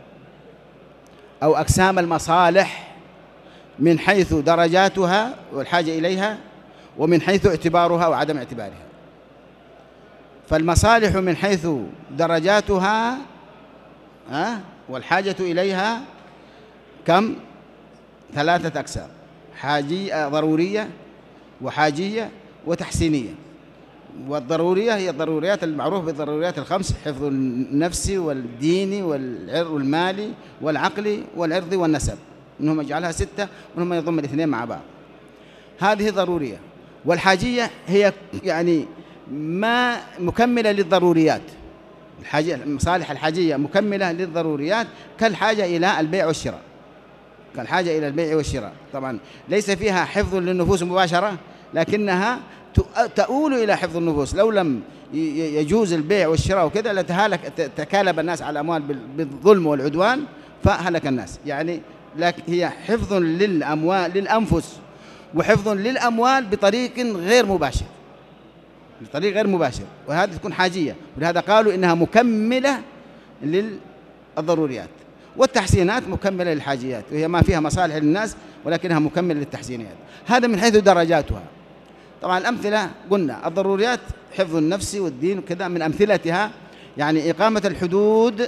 أو أقسام المصالح من حيث درجاتها والحاجة إليها، ومن حيث اعتبارها وعدم اعتبارها. فالمصالح من حيث درجاتها والحاجة إليها كم؟ ثلاثة أقسام: حاجية ضرورية وحاجية وتحسينية. والضرورية هي الضروريات المعروف بالضروريات الخمس: حفظ النفس والدين والمال والعقل والعرض والنسب، منهم يجعلها ستة ومنهم يضم الاثنين مع بعض، هذه ضرورية. والحاجية هي يعني ما مكملة للضروريات، الحاجة المصالح الحاجية مكملة للضروريات، كالحاجة إلى البيع والشراء، كالحاجة إلى البيع والشراء. طبعا ليس فيها حفظ للنفوس مباشرة، لكنها تؤول إلى حفظ النفوس. لو لم يجوز البيع والشراء وكذا لتهالك تكالب الناس على الأموال بالظلم والعدوان فهلك الناس. يعني لكن هي حفظ للأموال للأنفس وحفظ للأموال بطريق غير مباشر، بطريق غير مباشر، وهذه تكون حاجية، ولهذا قالوا إنها مكملة للضروريات. والتحسينات مكملة للحاجيات، وهي ما فيها مصالح للناس ولكنها مكملة للتحسينات. هذا من حيث درجاتها. طبعا الأمثلة قلنا الضروريات حفظ النفس والدين وكذا، من أمثلتها يعني إقامة الحدود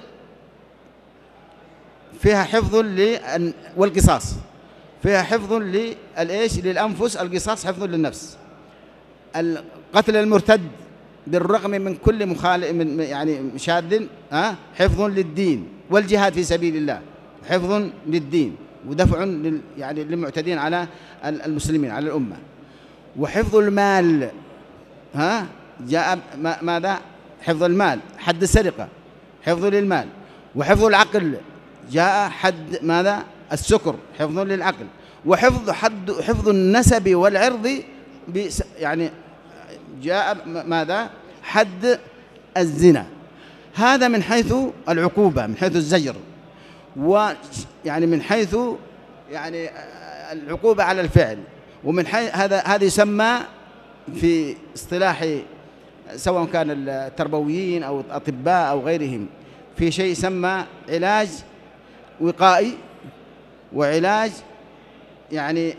فيها حفظ لل والقصاص، فيها حفظ للإيش للأنفس، القصاص حفظ للنفس. قتل المرتد بالرغم من كل مخالف من يعني شاذ ها حفظ للدين. والجهاد في سبيل الله حفظ للدين ودفع لل يعني للمعتدين على المسلمين على الأمة. وحفظ المال ها جاء ماذا؟ حفظ المال، حد السرقة حفظ للمال. وحفظ العقل جاء حد ماذا؟ السكر حفظ للعقل. وحفظ حد حفظ النسب والعرض يعني جاء ماذا؟ حد الزنا. هذا من حيث العقوبة، من حيث الزجر، ويعني من حيث يعني العقوبة على الفعل. ومن حيث هذا هذا يسمى في اصطلاح سواء كان التربويين أو الأطباء أو غيرهم في شيء يسمى علاج وقائي وعلاج يعني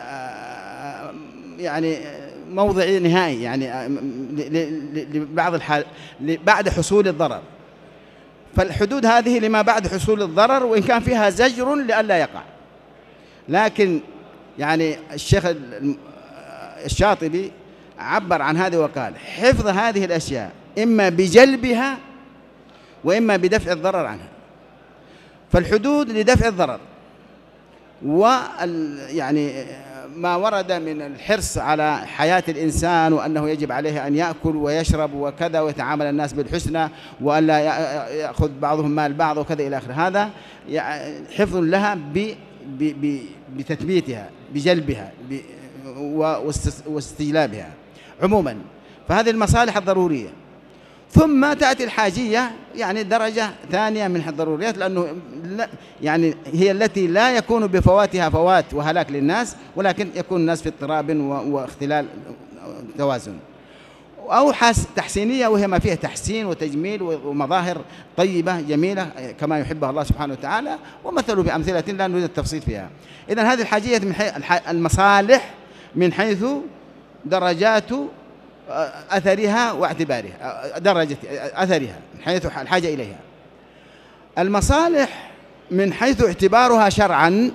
يعني موضعي نهائي، يعني لبعض الحال بعد حصول الضرر. فالحدود هذه لما بعد حصول الضرر، وإن كان فيها زجر لئلا يقع. لكن يعني الشيخ الشاطبي عبر عن هذه وقال حفظ هذه الأشياء إما بجلبها وإما بدفع الضرر عنها. فالحدود لدفع الضرر، وال يعني ما ورد من الحرص على حياة الإنسان وأنه يجب عليه أن يأكل ويشرب وكذا ويتعامل الناس بالحسنى وألا يأخذ بعضهم مال بعض وكذا إلى آخره، هذا حفظ لها بتثبيتها بجلبها واستجلابها عموما. فهذه المصالح الضرورية. ثم تأتي الحاجية، يعني درجة ثانية من الضروريات، لأنه يعني هي التي لا يكون بفواتها فوات وهلاك للناس، ولكن يكون الناس في اضطراب واختلال توازن. أو تحسينية، وهي ما فيها تحسين وتجميل ومظاهر طيبة جميلة كما يحبها الله سبحانه وتعالى، ومثلوا بأمثلة لا نريد التفصيل فيها. إذن هذه الحاجية من المصالح من حيث درجات أثرها واعتبارها، درجة أثرها من حيث الحاجة إليها. المصالح من حيث اعتبارها شرعا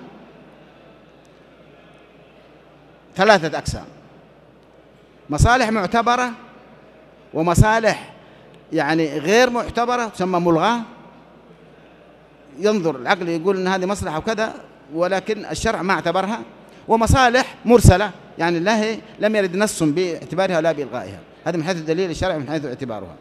ثلاثة أقسام: مصالح معتبرة، ومصالح يعني غير معتبرة تسمى ملغاة، ينظر العقل يقول أن هذه مصلحة وكذا ولكن الشرع ما اعتبرها، ومصالح مرسلة يعني لا لم يرد نص باعتبارها ولا بإلغائها. هذا من حيث الدليل الشرعي من حيث اعتبارها.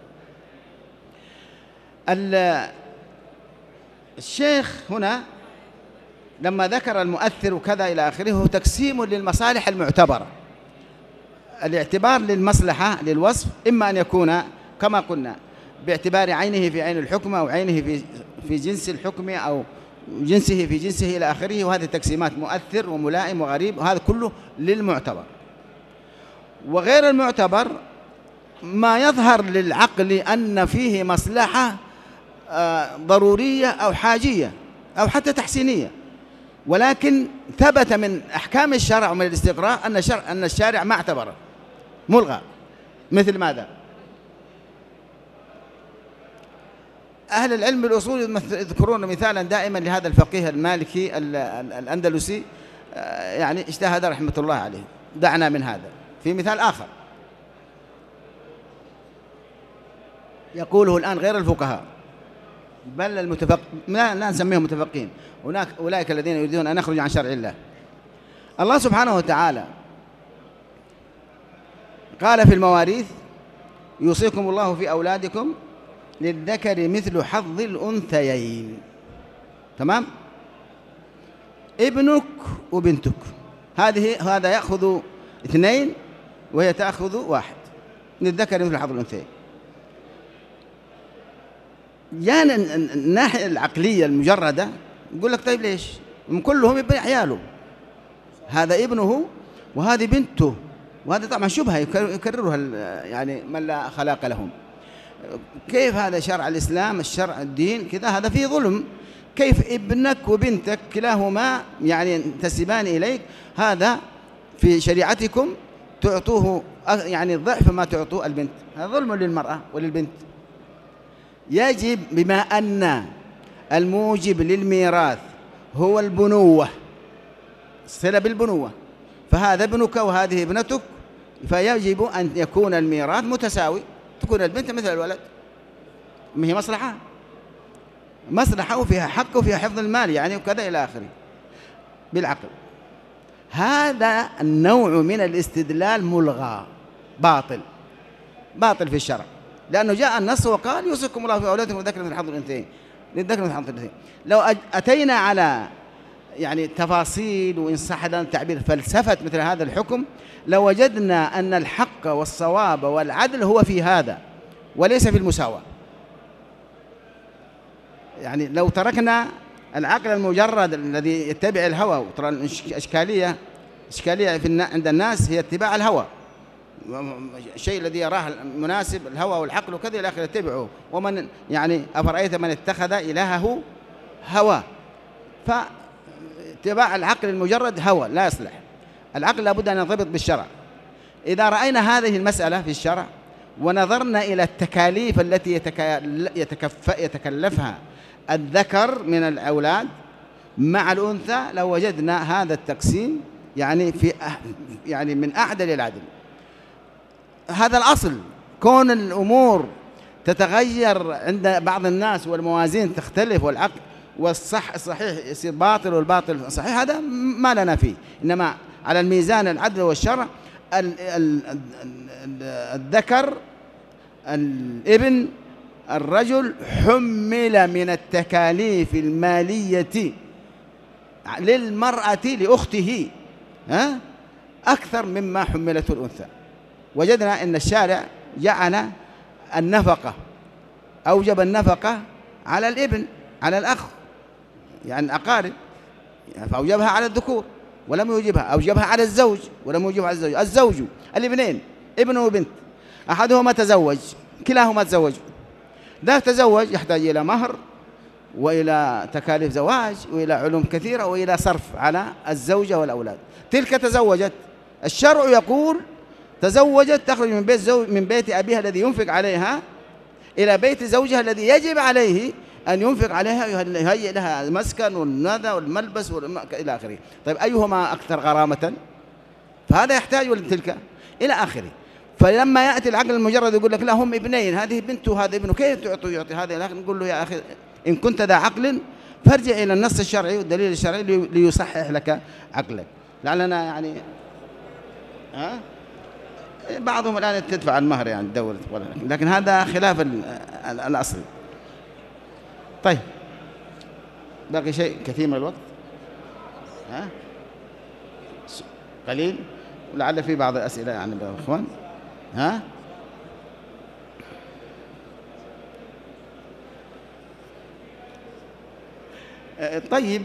الشيخ هنا لما ذكر المؤثر وكذا إلى آخره هو تقسيم للمصالح المعتبرة. الاعتبار للمصلحة للوصف إما أن يكون كما قلنا باعتبار عينه في عين الحكم، أو عينه في في جنس الحكم، أو جنسه في جنسه إلى آخره، وهذه تقسيمات مؤثر وملائم وغريب، وهذا كله للمعتبر. وغير المعتبر ما يظهر للعقل أن فيه مصلحة ضرورية أو حاجية أو حتى تحسينية، ولكن ثبت من أحكام الشرع ومن الاستقراء أن الشرع, أن الشارع ما اعتبره، ملغى. مثل ماذا؟ أهل العلم بالأصول يذكرون مثالا دائما لهذا الفقيه المالكي الأندلسي، يعني اجتهد رحمة الله عليه. دعنا من هذا في مثال آخر يقوله الآن غير الفقهاء بل المتفق، لا نسميهم متفقين، هناك أولئك الذين يريدون أن يخرجوا عن شرع الله. الله سبحانه وتعالى قال في المواريث: يوصيكم الله في أولادكم للذكر مثل حظ الأنثيين. تمام؟ ابنك وبنتك، هذه هذا يأخذ اثنين وهي تأخذ واحد، للذكر مثل حظ الأنثيين. يعني الناحية العقلية المجردة يقول لك طيب ليش؟ من كلهم ابن عياله، هذا ابنه وهذه بنته، وهذا طبعا شبهة يكررها يعني من لا خلاق لهم. كيف هذا شرع الإسلام الشرع الدين كذا؟ هذا فيه ظلم. كيف ابنك وبنتك كلاهما يعني ينتسبان إليك، هذا في شريعتكم تعطوه يعني ضعف ما تعطوه البنت، هذا ظلم للمرأة وللبنت. يجب بما أن الموجب للميراث هو البنوة، صلة بالبنوة، فهذا ابنك وهذه ابنتك، فيجب أن يكون الميراث متساوي، تكون البنت مثل الولد. ما هي مصلحة مصلحة وفيها حق وفيها حفظ المال يعني وكذا إلى آخره بالعقل. هذا النوع من الاستدلال ملغى، باطل باطل في الشرع، لأنه جاء النص وقال: يوصيكم الله في أولادكم للذكر مثل حظ الأنثيين، للذكر مثل حظ الأنثيين. لو أتينا على يعني تفاصيل وإن صح لنا التعبير فلسفة مثل هذا الحكم، لوجدنا أن الحق والصواب والعدل هو في هذا وليس في المساواة. يعني لو تركنا العقل المجرد الذي يتبع الهوى، وترى الإشكالية إشكالية في عند الناس هي اتباع الهوى، الشيء الذي يراه مناسب الهوى والعقل وكذا إلى آخره يتبعه. ومن يعني أفرأيت من اتخذ إلهه هوى، فاتباع العقل المجرد هوى لا يصلح. العقل لابد أن ينضبط بالشرع. إذا رأينا هذه المسألة في الشرع ونظرنا إلى التكاليف التي يتكف يتكلفها الذكر من الأولاد مع الأنثى، لو وجدنا هذا التقسيم يعني في يعني من أعدل العدل. هذا الأصل. كون الأمور تتغير عند بعض الناس والموازين تختلف والعقل والصح الصحيح يصير باطل والباطل صحيح، هذا ما لنا فيه. إنما على الميزان العدل والشرع الذكر الابن الرجل حمل من التكاليف المالية للمرأة لأخته ها أكثر مما حملته الأنثى. وجدنا أن الشارع جعل النفقة، أوجب النفقة على الابن على الأخ يعني الأقارب، فأوجبها على الذكور ولم يوجبها، أوجبها على الزوج ولم يوجبها على الزوج. الزوج الابنين ابن وبنت، أحدهما تزوج كلاهما تزوج، ذاك تزوج يحتاج إلى مهر وإلى تكاليف زواج وإلى علوم كثيرة وإلى صرف على الزوجة والأولاد. تلك تزوجت، الشرع يقول تزوجت تخرج من بيت زوج من بيت أبيها الذي ينفق عليها إلى بيت زوجها الذي يجب عليه أن ينفق عليها، يهيئ لها المسكن والنذا والملبس إلى آخره. طيب أيهما أكثر غرامة؟ فهذا يحتاج لتلك إلى آخره. فلما يأتي العقل المجرد يقول لك لا هم ابنين، هذه بنت وهذا ابنه، كيف تعطي يعطي هذا؟ نقول له يا أخي إن كنت ذا عقل فارجع إلى النص الشرعي والدليل الشرعي ليصحح لك عقلك. لعلنا يعني ها بعضهم الآن تدفع المهر يعني الدولة، لكن هذا خلاف الأصل. طيب باقي شيء كثير من الوقت ها قليل، ولعل في بعض الأسئلة يعني بالإخوان ها طيب.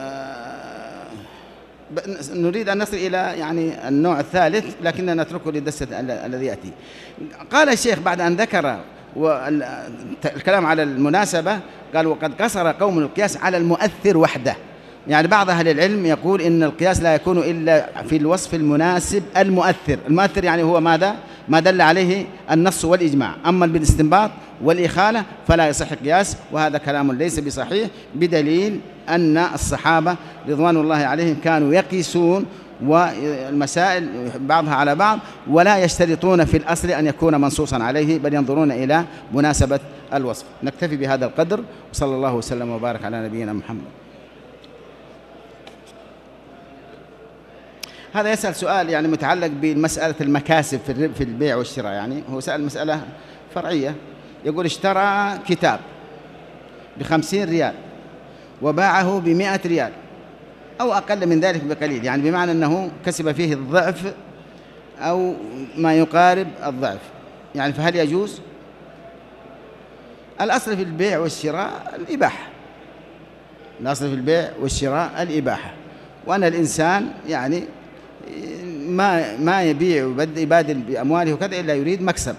نريد أن نصل إلى يعني النوع الثالث لكننا نتركه للدرس الذي يأتي. قال الشيخ بعد أن ذكر والكلام على المناسبة قال وقد قصر قوم القياس على المؤثر وحده. يعني بعض أهل العلم يقول إن القياس لا يكون إلا في الوصف المناسب المؤثر. المؤثر يعني هو ماذا؟ ما دل عليه النص والإجماع. أما بالاستنباط والإخالة فلا يصح القياس، وهذا كلام ليس بصحيح، بدليل أن الصحابة رضوان الله عليهم كانوا يقيسون والمسائل بعضها على بعض ولا يشترطون في الأصل أن يكون منصوصا عليه، بل ينظرون إلى مناسبة الوصف. نكتفي بهذا القدر، وصلى الله وسلم وبارك على نبينا محمد. هذا يسأل سؤال يعني متعلق بمسألة المكاسب في البيع والشراء. يعني هو سأل مسألة فرعية، يقول اشترى كتاب بخمسين ريال وباعه بمئة ريال أو أقل من ذلك بقليل، يعني بمعنى أنه كسب فيه الضعف أو ما يقارب الضعف، يعني فهل يجوز؟ الأصل في البيع والشراء الإباحة، الأصل في البيع والشراء الإباحة، وأن الإنسان يعني ما ما يبيع ويبادل بأمواله وكذا إلا يريد مكسب،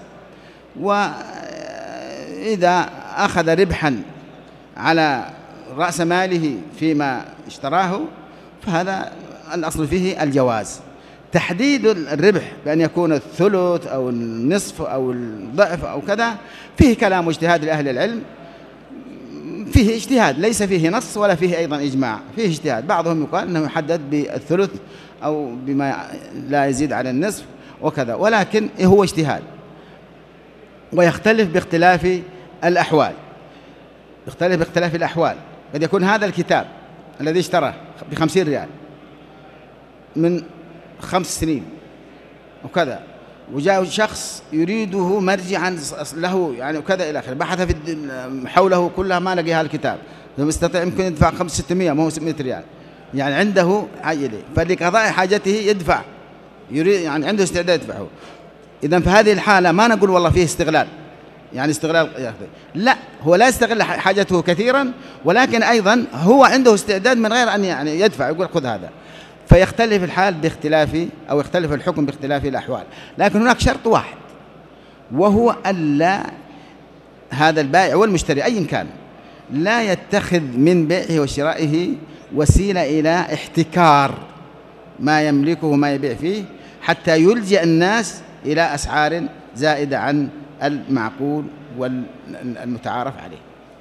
وإذا أخذ ربحا على رأس ماله فيما اشتراه فهذا الأصل فيه الجواز. تحديد الربح بأن يكون الثلث أو النصف أو الضعف أو كذا فيه كلام واجتهاد لأهل العلم، فيه اجتهاد ليس فيه نص ولا فيه أيضا إجماع، فيه اجتهاد. بعضهم يقال أنه يحدد بالثلث أو بما لا يزيد على النصف وكذا، ولكن هو اجتهاد ويختلف باختلاف الأحوال، يختلف باختلاف الأحوال. قد يكون هذا الكتاب الذي اشتراه بخمسين ريال من خمس سنين وكذا، وجاء شخص يريده مرجعا له يعني وكذا إلى آخره، بحث في حوله كلها ما لقي هذا الكتاب، فمستطيع يمكن يدفع خمس ستمائة ما هو ستمائة ريال، يعني عنده حاجة ليه، فلقضاء حاجته يدفع، يريد يعني عنده استعداد يدفعه. إذن في هذه الحالة ما نقول والله فيه استغلال، يعني استغلال، لا، هو لا يستغل حاجته كثيرا، ولكن أيضا هو عنده استعداد من غير أن يعني يدفع، يقول خذ هذا. فيختلف الحال باختلاف أو يختلف الحكم باختلاف الأحوال. لكن هناك شرط واحد، وهو ألا هذا البائع والمشتري أي كان لا يتخذ من بيعه وشرائه وسيلة إلى احتكار ما يملكه وما يبيع فيه حتى يلجأ الناس إلى أسعار زائدة عن المعقول والمتعارف عليه.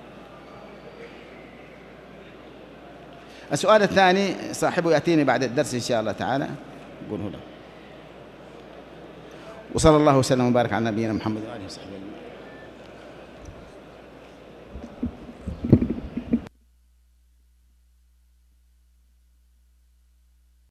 السؤال الثاني صاحبه يأتيني بعد الدرس إن شاء الله تعالى، قوله له. وصلى الله وسلم وبارك على نبينا محمد وآله وصحبه.